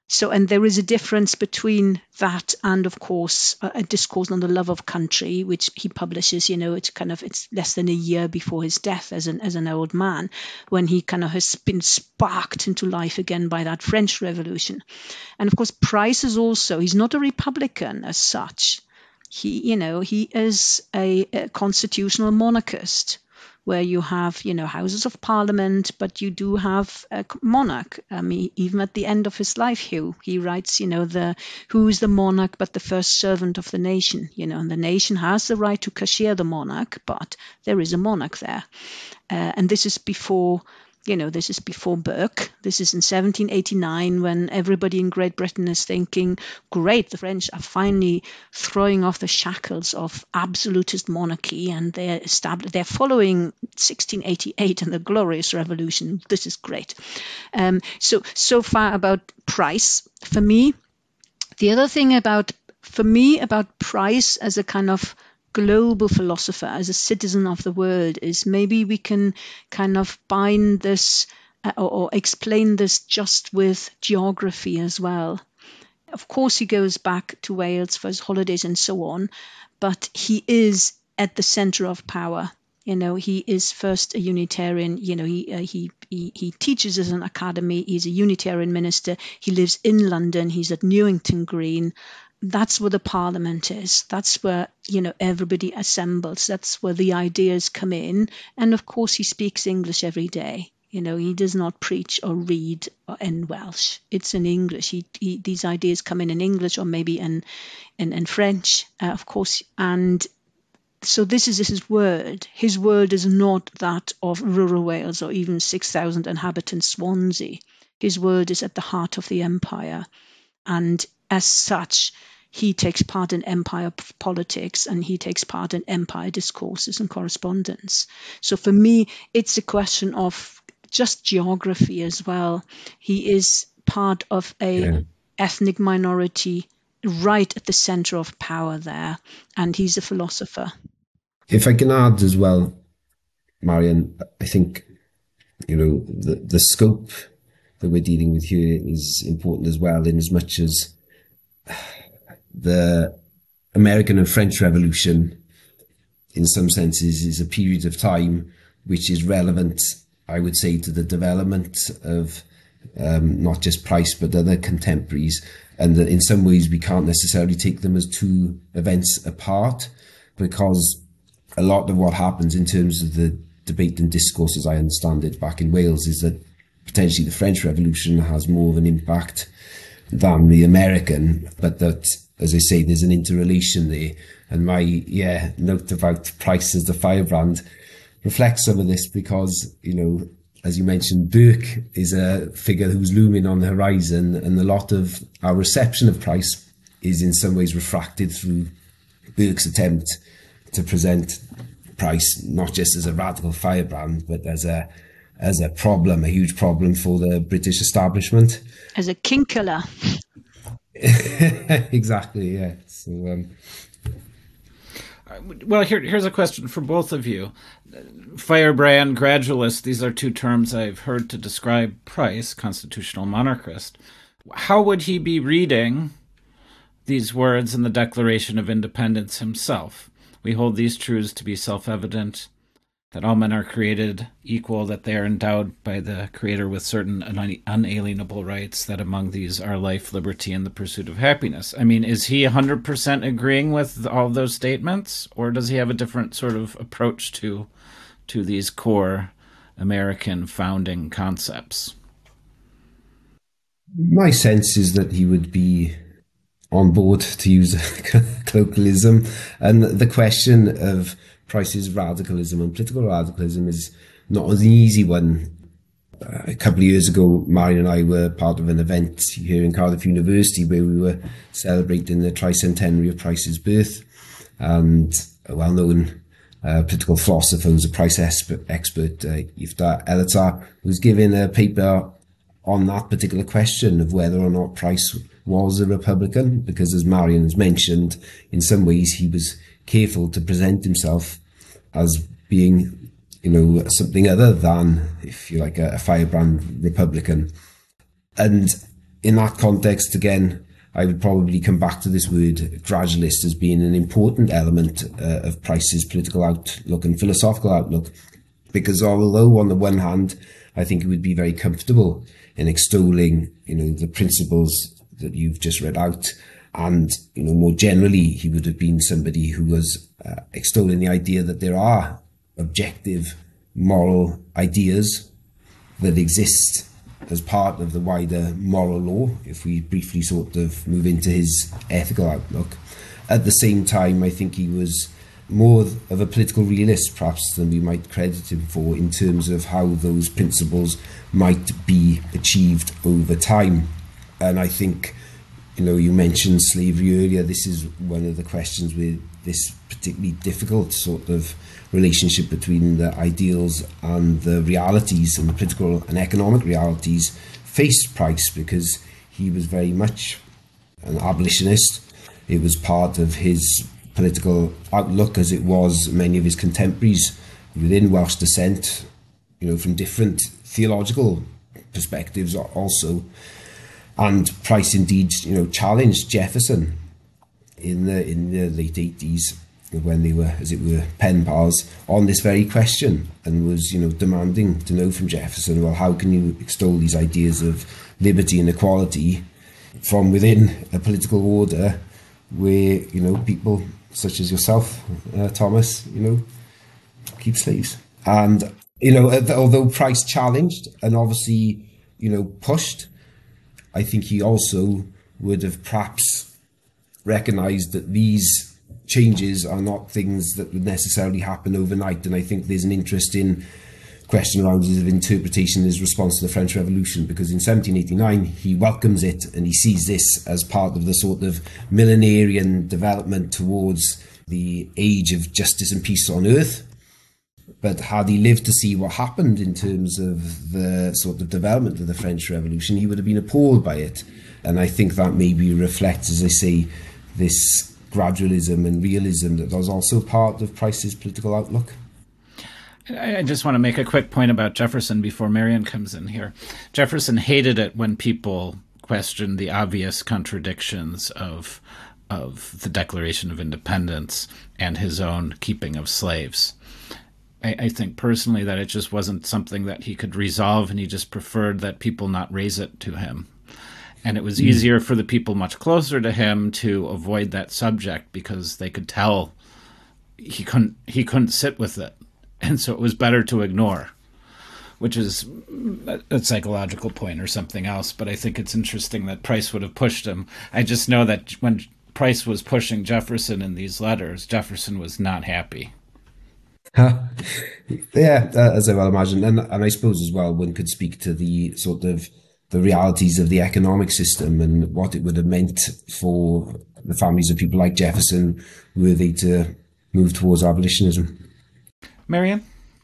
So, and there is a difference between that and, of course, a, a discourse on the love of country, which he publishes. You know, it's kind of it's less than a year before his death as an as an old man, when he kind of has been sparked into life again by that French Revolution. And of course, Price is also he's not a Republican as such. He, you know, he is a, a constitutional monarchist, where you have, you know, houses of parliament, but you do have a monarch. I mean, even at the end of his life, Hugh, he writes, you know, the who is the monarch but the first servant of the nation, you know, and the nation has the right to cashier the monarch, but there is a monarch there. Uh, and this is before, you know, this is before Burke. This is in seventeen eighty-nine, when everybody in Great Britain is thinking, great, the French are finally throwing off the shackles of absolutist monarchy, and they're established, they're following sixteen eighty-eight and the Glorious Revolution. This is great. Um, so, so far about Price. For me, the other thing about, for me, about Price as a kind of global philosopher, as a citizen of the world, is maybe we can kind of bind this uh, or, or explain this just with geography as well. Of course, he goes back to Wales for his holidays and so on, but he is at the center of power. You know, he is first a Unitarian. You know, he uh, he, he he teaches at an academy. He's a Unitarian minister. He lives in London. He's at Newington Green. That's where the parliament is. That's where, you know, everybody assembles. That's where the ideas come in. And of course, he speaks English every day. You know, he does not preach or read in Welsh. It's in English. He, he, these ideas come in in English or maybe in, in, in French, uh, of course. And so this is his word. His word is not that of rural Wales or even six thousand inhabitant Swansea. His word is at the heart of the empire. And as such, he takes part in empire politics and he takes part in empire discourses and correspondence. So for me, it's a question of just geography as well. He is part of a yeah. ethnic minority right at the center of power there, and he's a philosopher. If I can add as well, Marion, I think, you know, the, the scope that we're dealing with here is important as well, in as much as the American and French Revolution, in some senses, is a period of time which is relevant, I would say, to the development of um, not just Price, but other contemporaries. And that in some ways we can't necessarily take them as two events apart, because a lot of what happens in terms of the debate and discourse, as I understand it, back in Wales, is that potentially the French Revolution has more of an impact than the American, but that, as I say, there's an interrelation there. And my yeah note about Price as the firebrand reflects some of this, because, you know, as you mentioned, Burke is a figure who's looming on the horizon, and a lot of our reception of Price is in some ways refracted through Burke's attempt to present Price not just as a radical firebrand, but as a as a problem, a huge problem for the British establishment. As a king killer. Exactly, yeah. So, um, well, here, here's a question for both of you. Firebrand, gradualist, these are two terms I've heard to describe Price, constitutional monarchist. How would he be reading these words in the Declaration of Independence himself? We hold these truths to be self-evident, that all men are created equal, that they are endowed by the Creator with certain unalienable rights, that among these are life, liberty, and the pursuit of happiness. I mean, is he one hundred percent agreeing with all those statements, or does he have a different sort of approach to to these core American founding concepts? My sense is that he would be on board, to use a colloquialism, and the question of Price's radicalism and political radicalism is not an easy one. Uh, a couple of years ago, Marion and I were part of an event here in Cardiff University where we were celebrating the tricentenary of Price's birth, and a well-known uh, political philosopher who's a Price expert, expert uh, Iftar Elatar, was giving a paper on that particular question of whether or not Price was a Republican, because, as Marion has mentioned, in some ways he was careful to present himself as being, you know, something other than, if you like, a, a firebrand Republican. And in that context, again, I would probably come back to this word gradualist as being an important element uh, of Price's political outlook and philosophical outlook. Because although on the one hand, I think he would be very comfortable in extolling, you know, the principles that you've just read out, and, you know, more generally, he would have been somebody who was uh, extolling the idea that there are objective moral ideas that exist as part of the wider moral law, if we briefly sort of move into his ethical outlook. At the same time, I think he was more of a political realist, perhaps, than we might credit him for, in terms of how those principles might be achieved over time. And I think, you know, you mentioned slavery earlier. This is one of the questions with this particularly difficult sort of relationship between the ideals and the realities, and the political and economic realities faced Price, because he was very much an abolitionist. It was part of his political outlook, as it was many of his contemporaries within Welsh descent, you know, from different theological perspectives also. And Price indeed, you know, challenged Jefferson in the in the late eighties, when they were, as it were, pen pals, on this very question, and was, you know, demanding to know from Jefferson, well, how can you extol these ideas of liberty and equality from within a political order where, you know, people such as yourself, uh, Thomas, you know, keep slaves? And, you know, although Price challenged and obviously, you know, pushed, I think he also would have perhaps recognised that these changes are not things that would necessarily happen overnight. And I think there's an interesting question around his interpretation, his response to the French Revolution, because in seventeen eighty-nine he welcomes it and he sees this as part of the sort of millenarian development towards the age of justice and peace on earth. But had he lived to see what happened in terms of the sort of development of the French Revolution, he would have been appalled by it. And I think that maybe reflects, as I say, this gradualism and realism that was also part of Price's political outlook. I just want to make a quick point about Jefferson before Marion comes in here. Jefferson hated it when people questioned the obvious contradictions of of the Declaration of Independence and his own keeping of slaves. I, I think personally that it just wasn't something that he could resolve, and he just preferred that people not raise it to him. And it was easier for the people much closer to him to avoid that subject because they could tell he couldn't he couldn't sit with it. And so it was better to ignore, which is a psychological point or something else. But I think it's interesting that Price would have pushed him. I just know that when Price was pushing Jefferson in these letters, Jefferson was not happy. Huh. Yeah, uh, as I well imagine. And, and I suppose as well, one could speak to the sort of the realities of the economic system and what it would have meant for the families of people like Jefferson were they to move towards abolitionism. Marion?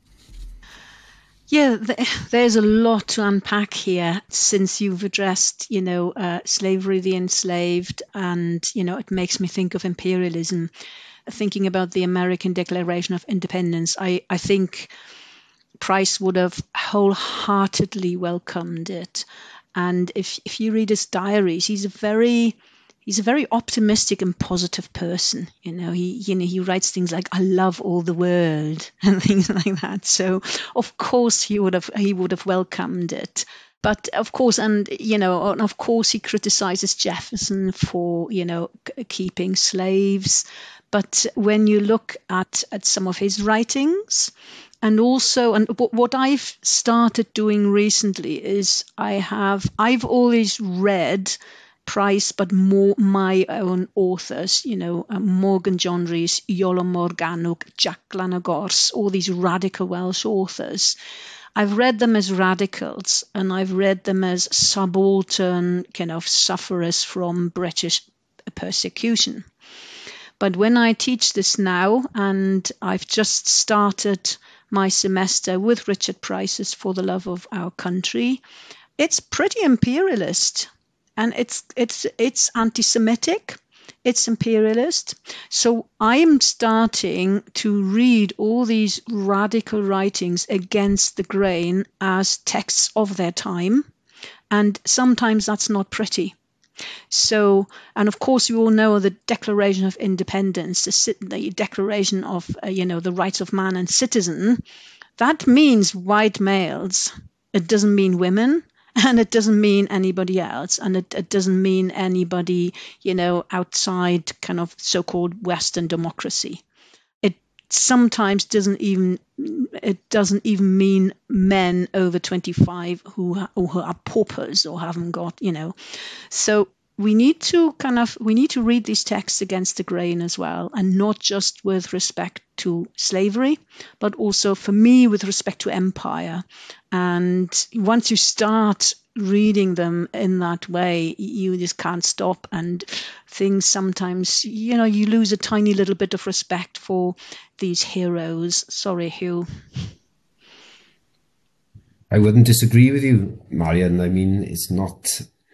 Yeah, there's a lot to unpack here, since you've addressed, you know, uh, slavery, the enslaved, and, you know, it makes me think of imperialism. Thinking about the American Declaration of Independence, I, I think Price would have wholeheartedly welcomed it. And if if you read his diaries, he's a very he's a very optimistic and positive person. You know, he you know he writes things like "I love all the world" and things like that. So of course he would have he would have welcomed it. But of course, and you know, and of course he criticizes Jefferson for you know c- keeping slaves. But when you look at at some of his writings, and also, and what I've started doing recently is I have, I've always read Price, but more my own authors, you know, uh, Morgan John Rhys, Iolo Morgannwg, Jack Glan-y-Gors, all these radical Welsh authors. I've read them as radicals, and I've read them as subaltern kind of sufferers from British persecution. But when I teach this now, and I've just started my semester with Richard Price's For the Love of Our Country, it's pretty imperialist, and it's it's it's anti-Semitic, it's imperialist. So I'm starting to read all these radical writings against the grain as texts of their time, And sometimes that's not pretty. So, and of course, you all know the Declaration of Independence, the, the Declaration of, uh, you know, the rights of man and citizen. That means white males. It doesn't mean women, and it doesn't mean anybody else, and it, it doesn't mean anybody, you know, outside kind of so-called Western democracy. It sometimes doesn't even it doesn't even mean men over twenty-five who who are paupers or haven't got, you know. So we need to kind of we need to read these texts against the grain as well, and not just with respect to slavery, but also for me with respect to empire. And once you start reading them in that way, you just can't stop. And things sometimes, you know, you lose a tiny little bit of respect for these heroes. Sorry, Hugh. I wouldn't disagree with you, Marian. I mean, it's not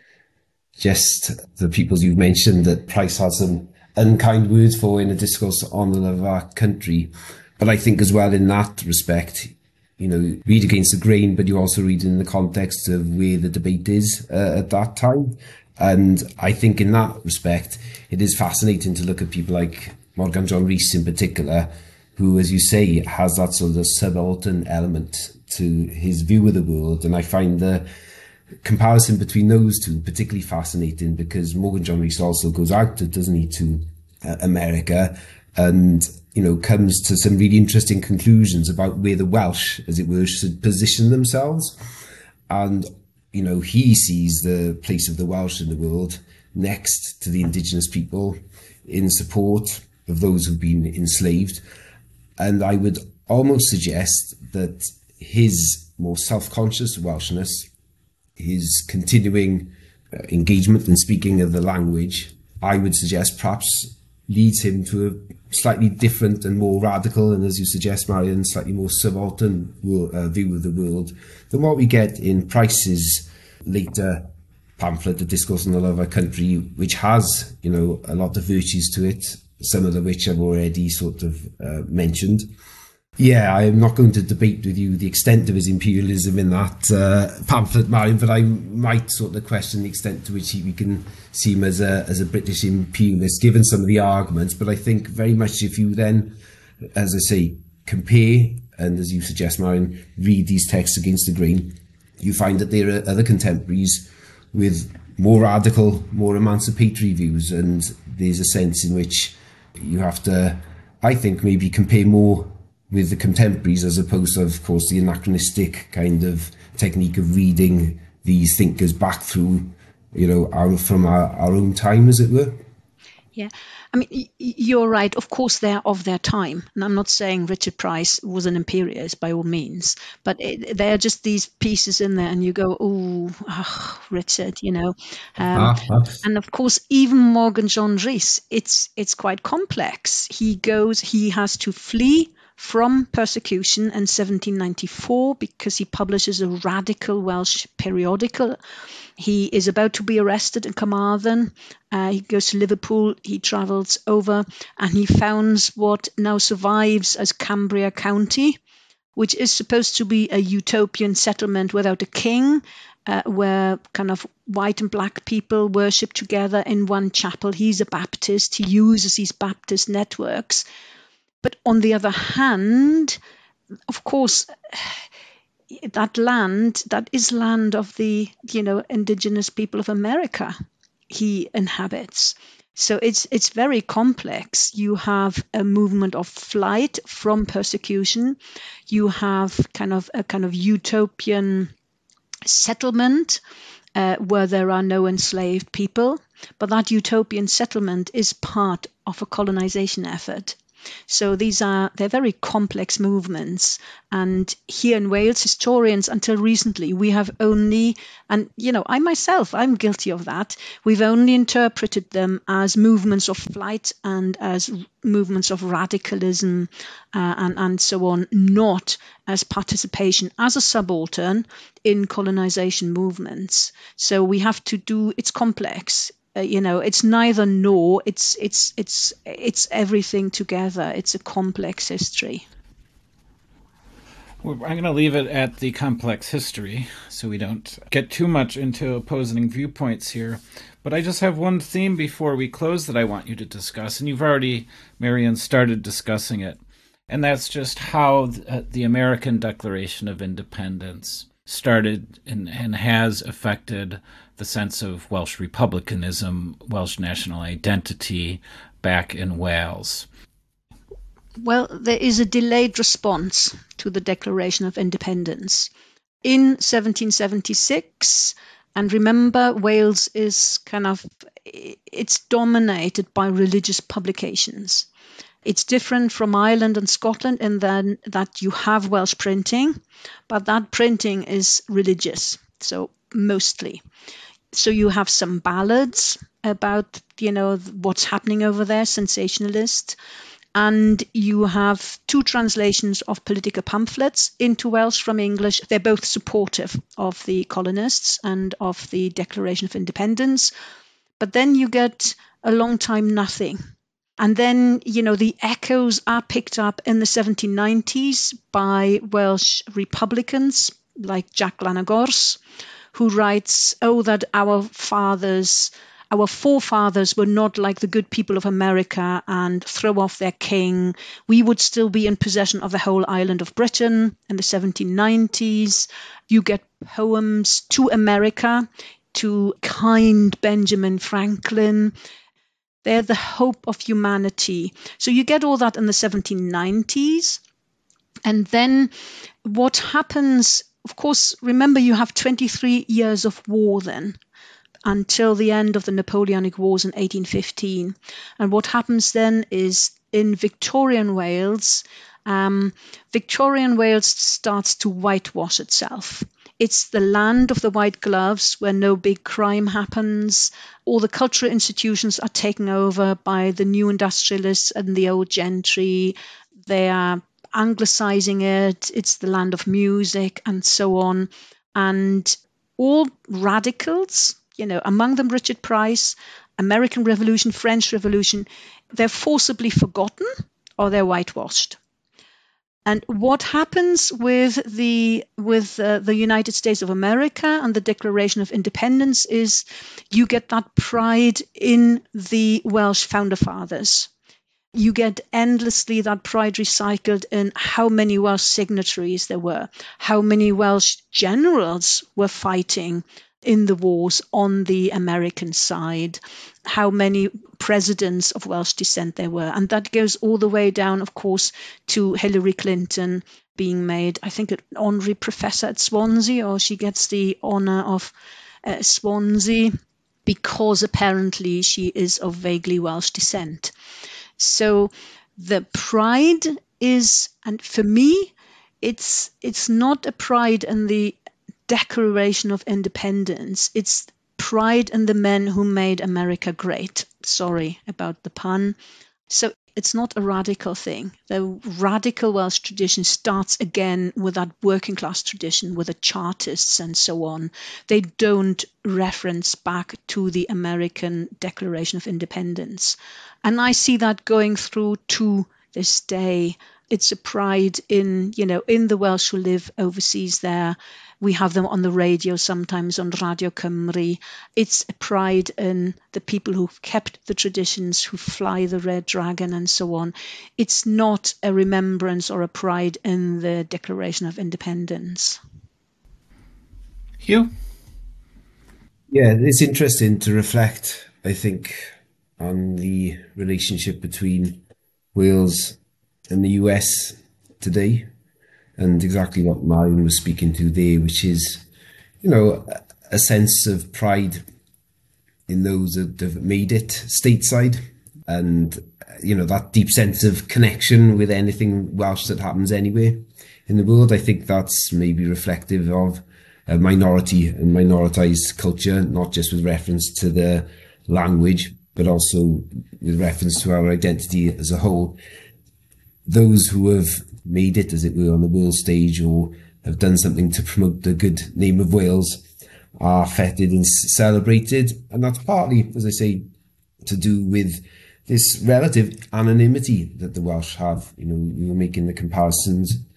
just the peoples you've mentioned that Price has some unkind words for in a discourse on the love of our country. But I think as well in that respect, you know, read against the grain, but you also read in the context of where the debate is uh, at that time. And I think in that respect, it is fascinating to look at people like Morgan John Rhys in particular, who, as you say, has that sort of subaltern element to his view of the world. And I find the comparison between those two particularly fascinating, because Morgan John Rhys also goes out, doesn't he, to uh, America, and, you know, comes to some really interesting conclusions about where the Welsh, as it were, should position themselves. And, you know, he sees the place of the Welsh in the world next to the indigenous people in support of those who've been enslaved. And I would almost suggest that his more self-conscious Welshness, his continuing uh, engagement in speaking of the language, I would suggest perhaps leads him to a slightly different and more radical, and as you suggest, Marian, slightly more subaltern uh, view of the world than what we get in Price's later pamphlet, The Discourse on the Love of Our Country, which has, you know, a lot of virtues to it, some of which I've already sort of uh, mentioned. Yeah, I am not going to debate with you the extent of his imperialism in that uh, pamphlet, Marian, but I might sort of question the extent to which he, we can see him as a, as a British imperialist, given some of the arguments. But I think very much if you then, as I say, compare, and as you suggest, Marian, read these texts against the grain, you find that there are other contemporaries with more radical, more emancipatory views, and there's a sense in which you have to, I think, maybe compare more with the contemporaries as opposed to, of course, the anachronistic kind of technique of reading these thinkers back through, you know, our, from our, our own time, as it were. Yeah, I mean, you're right. Of course, they're of their time. And I'm not saying Richard Price was an imperialist by all means, but it, they're just these pieces in there and you go, oh, oh Richard, you know. Um, ah, and of course, even Morgan John Rhys, it's, it's quite complex. He goes, he has to flee from persecution in seventeen ninety-four because he publishes a radical Welsh periodical. He is about to be arrested in Carmarthen. Uh, he goes to Liverpool, he travels over, and he founds what now survives as Cambria County, which is supposed to be a utopian settlement without a king, uh, where kind of white and black people worship together in one chapel. He's a Baptist. He uses these Baptist networks. But on the other hand, of course, that land, that is land of the, you know, indigenous people of America he inhabits. So it's it's very complex. You have a movement of flight from persecution. You have kind of a kind of utopian settlement uh, where there are no enslaved people. But that utopian settlement is part of a colonization effort. So these are, they're very complex movements. And here in Wales, historians, until recently, we have only, and, you know, I myself, I'm guilty of that. We've only interpreted them as movements of flight and as movements of radicalism uh, and, and so on, not as participation as a subaltern in colonization movements. So we have to do, it's complex. Uh, you know, it's neither nor, it's it's it's it's everything together. It's a complex history. I'm going to leave it at the complex history so we don't get too much into opposing viewpoints here. But I just have one theme before we close that I want you to discuss, and you've already, Marion, started discussing it. And that's just how the American Declaration of Independence started and, and has affected the sense of Welsh republicanism, Welsh national identity back in Wales. Well, there is a delayed response to the Declaration of Independence. In seventeen seventy-six, and remember, Wales is kind of, it's dominated by religious publications. It's different from Ireland and Scotland in that, that you have Welsh printing, but that printing is religious, so mostly. So you have some ballads about, you know, what's happening over there, sensationalist. And you have two translations of political pamphlets into Welsh from English. They're both supportive of the colonists and of the Declaration of Independence. But then you get a long time nothing. And then, you know, the echoes are picked up in the seventeen nineties by Welsh Republicans like Jack Lanagors, who writes, oh, that our fathers... Our forefathers were not like the good people of America and throw off their king. We would still be in possession of the whole island of Britain in the seventeen nineties. You get poems to America, to kind Benjamin Franklin. They're the hope of humanity. So you get all that in the seventeen nineties. And then what happens, of course, remember you have twenty-three years of war then, until the end of the Napoleonic Wars in eighteen fifteen. And what happens then is in Victorian Wales, um, Victorian Wales starts to whitewash itself. It's the land of the white gloves where no big crime happens. All the cultural institutions are taken over by the new industrialists and the old gentry. They are anglicizing it. It's the land of music and so on. And all radicals, you know, among them Richard Price, American Revolution, French Revolution, they're forcibly forgotten or they're whitewashed. And what happens with the with uh, the United States of America and the Declaration of Independence is you get that pride in the Welsh founder fathers. You get endlessly that pride recycled in how many Welsh signatories there were, how many Welsh generals were fighting in the wars on the American side, how many presidents of Welsh descent there were. And that goes all the way down, of course, to Hillary Clinton being made, I think, an honorary professor at Swansea, or she gets the honor of uh, Swansea because apparently she is of vaguely Welsh descent. So the pride is, and for me, it's it's not a pride in the Declaration of Independence. It's pride in the men who made America great. Sorry about the pun. So it's not a radical thing. The radical Welsh tradition starts again with that working class tradition, with the Chartists and so on. They don't reference back to the American Declaration of Independence. And I see that going through to this day. It's a pride in, you know, in the Welsh who live overseas there. We have them on the radio sometimes on Radio Cymru. It's a pride in the people who've kept the traditions, who fly the Red Dragon and so on. It's not a remembrance or a pride in the Declaration of Independence. Hugh? Yeah, it's interesting to reflect, I think, on the relationship between Wales and the U S today, and exactly what Marion was speaking to there, which is, you know, a sense of pride in those that have made it stateside, and, you know, that deep sense of connection with anything Welsh that happens anywhere in the world. I think that's maybe reflective of a minority and minoritized culture, not just with reference to the language, but also with reference to our identity as a whole. Those who have made it, as it were, on the world stage, or have done something to promote the good name of Wales, are feted and celebrated. And that's partly, as I say, to do with this relative anonymity that the Welsh have. You know, we were making the comparisons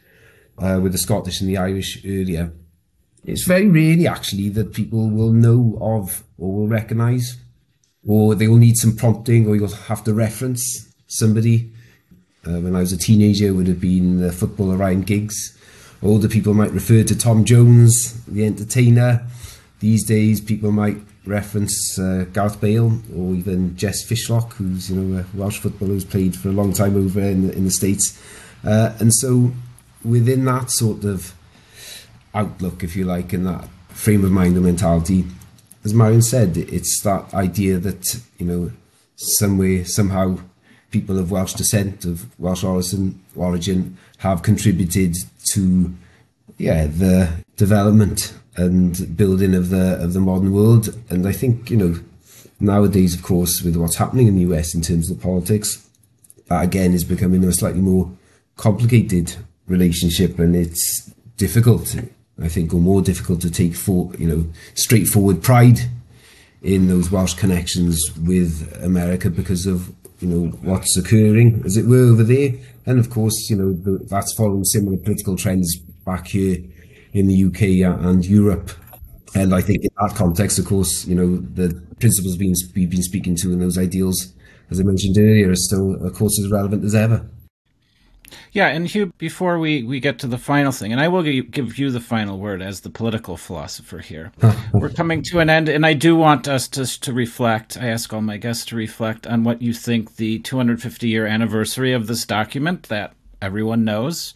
uh, with the Scottish and the Irish earlier, it's very rarely actually that people will know of or will recognise, or they will need some prompting, or you'll have to reference somebody. Uh, when I was a teenager, it would have been the footballer Ryan Giggs. Older people might refer to Tom Jones, the entertainer. These days, people might reference uh, Gareth Bale, or even Jess Fishlock, who's, you know, a Welsh footballer who's played for a long time over in the, in the States. Uh, and so within that sort of outlook, if you like, and that frame of mind or mentality, as Marion said, it's that idea that, you know, some way, somehow, people of Welsh descent, of Welsh origin, origin have contributed to, yeah, the development and building of the of the modern world. And I think, you know, nowadays, of course, with what's happening in the U S in terms of politics, that again is becoming a slightly more complicated relationship, and it's difficult, I think, or more difficult to take for, you know, straightforward pride in those Welsh connections with America because of, you know, what's occurring, as it were, over there. And of course, you know, the, that's following similar political trends back here in the U K and Europe. And I think in that context, of course, you know, the principles being, we've been speaking to and those ideals, as I mentioned earlier, are still, of course, as relevant as ever. Yeah, and Hugh, before we, we get to the final thing, and I will give you the final word as the political philosopher here. We're coming to an end, and I do want us to, to reflect, I ask all my guests to reflect on what you think the two hundred fifty year anniversary of this document that everyone knows.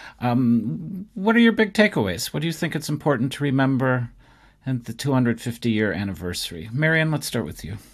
Um, what are your big takeaways? What do you think it's important to remember at the two hundred fifty year anniversary? Marion, let's start with you.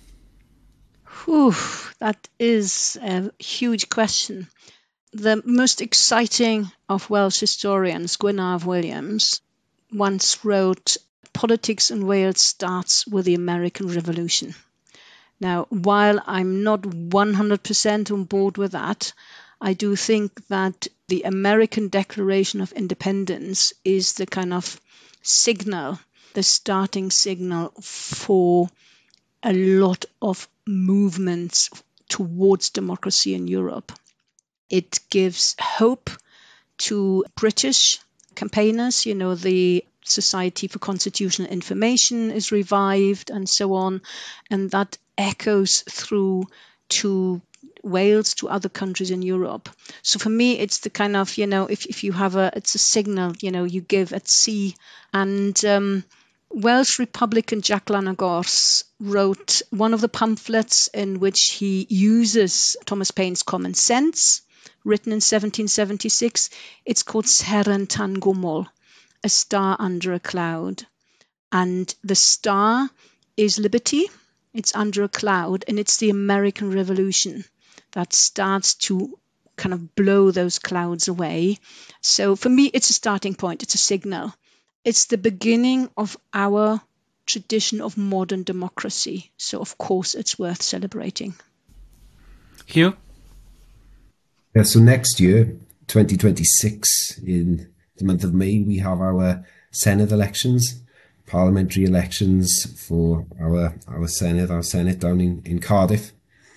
Whew, that is a huge question. The most exciting of Welsh historians, Gwynaf Williams, once wrote, "Politics in Wales starts with the American Revolution." Now, while I'm not one hundred percent on board with that, I do think that the American Declaration of Independence is the kind of signal, the starting signal for a lot of movements towards democracy in Europe. It gives hope to British campaigners. You know, the Society for Constitutional Information is revived and so on. And that echoes through to Wales, to other countries in Europe. So for me, it's the kind of, you know, if, if you have a, it's a signal, you know, you give at sea. And um, Welsh Republican Jack Lanagors wrote one of the pamphlets in which he uses Thomas Paine's Common Sense, written in seventeen seventy-six. It's called Seren Tan Gwmwl, a star under a cloud. And the star is liberty. It's under a cloud, and it's the American Revolution that starts to kind of blow those clouds away. So for me, it's a starting point. It's a signal. It's the beginning of our tradition of modern democracy. So of course, it's worth celebrating. Hugh? Yeah, so next year, twenty twenty-six, in the month of May, we have our Senedd elections, parliamentary elections for our our Senedd, our Senate down in, in Cardiff.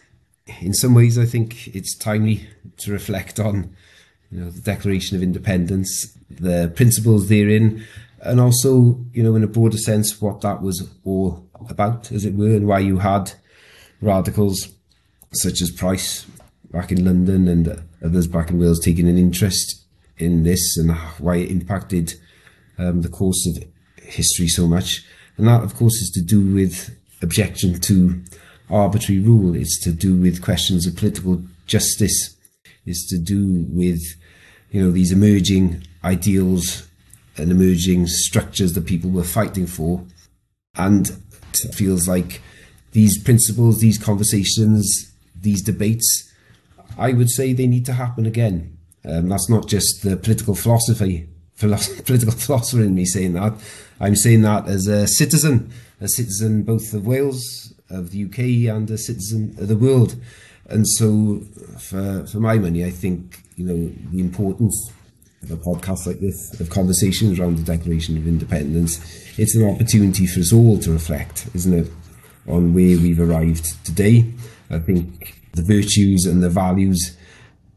In some ways, I think it's timely to reflect on, you know, the Declaration of Independence, the principles therein, and also, you know, in a broader sense, what that was all about, as it were, and why you had radicals such as Price back in London and others back in Wales taking an interest in this, and why it impacted um, the course of history so much. And that, of course, is to do with objection to arbitrary rule. It's to do with questions of political justice. It's to do with, you know, these emerging ideals and emerging structures that people were fighting for. And it feels like these principles, these conversations, these debates, I would say they need to happen again. Um, that's not just the political philosophy, philosoph- political philosopher in me saying that. I'm saying that as a citizen, a citizen both of Wales, of the U K, and a citizen of the world. And so, for for my money, I think, you know, the importance of a podcast like this, of conversations around the Declaration of Independence, it's an opportunity for us all to reflect, isn't it, on where we've arrived today. I think the virtues and the values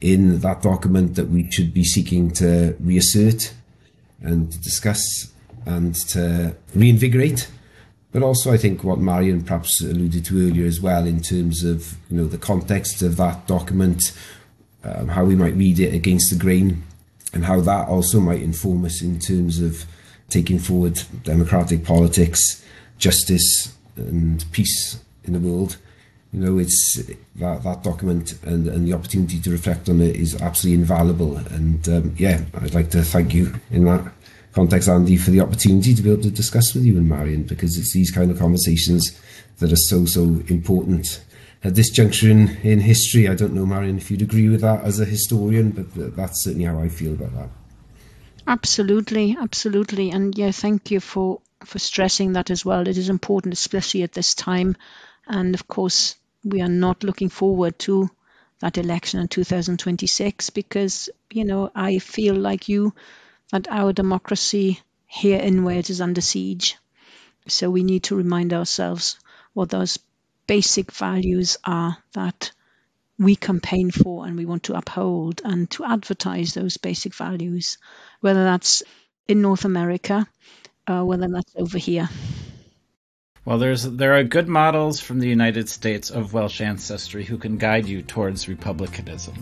in that document that we should be seeking to reassert and discuss and to reinvigorate. But also, I think what Marion perhaps alluded to earlier as well, in terms of, you know, the context of that document, um, how we might read it against the grain, and how that also might inform us in terms of taking forward democratic politics, justice and peace in the world. You know, it's that, that document and, and the opportunity to reflect on it is absolutely invaluable. And um, yeah, I'd like to thank you in that context, Andy, for the opportunity to be able to discuss with you and Marion, because it's these kind of conversations that are so, so important at this juncture in, in history. I don't know, Marion, if you'd agree with that as a historian, but that's certainly how I feel about that. Absolutely, absolutely. And yeah, thank you for, for stressing that as well. It is important, especially at this time. And of course, we are not looking forward to that election in two thousand twenty-six because, you know, I feel like you, that our democracy here in Wales is under siege. So we need to remind ourselves what those basic values are that we campaign for and we want to uphold, and to advertise those basic values, whether that's in North America, uh, whether that's over here. Well, there's there are good models from the United States of Welsh ancestry who can guide you towards republicanism.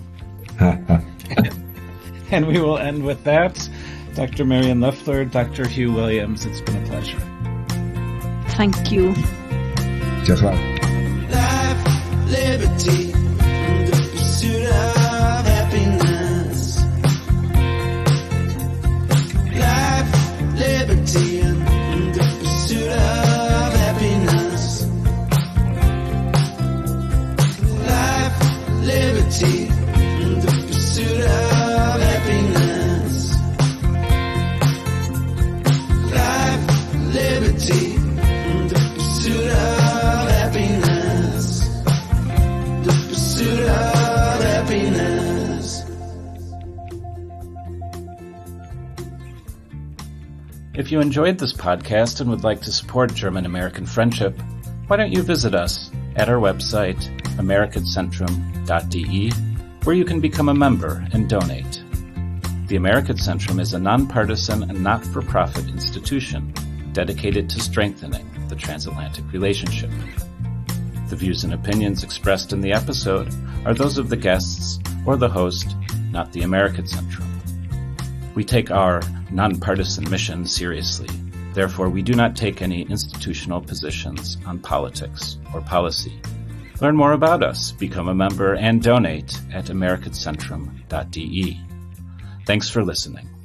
And we will end with that. Doctor Marion Loeffler, Doctor Hugh Williams, it's been a pleasure. Thank you. Just well. Life, liberty, and the pursuit of happiness. Life, liberty, and the pursuit of happiness. Life, liberty, and the pursuit of happiness. Life, liberty, and the pursuit of happiness. The pursuit of happiness. If you enjoyed this podcast and would like to support German-American friendship, why don't you visit us at our website, american centrum dot d e, where you can become a member and donate. The American Centrum is a nonpartisan and not-for-profit institution dedicated to strengthening the transatlantic relationship. The views and opinions expressed in the episode are those of the guests or the host, not the American Centrum. We take our nonpartisan mission seriously. Therefore, we do not take any institutional positions on politics or policy. Learn more about us, become a member, and donate at american centrum dot d e. Thanks for listening.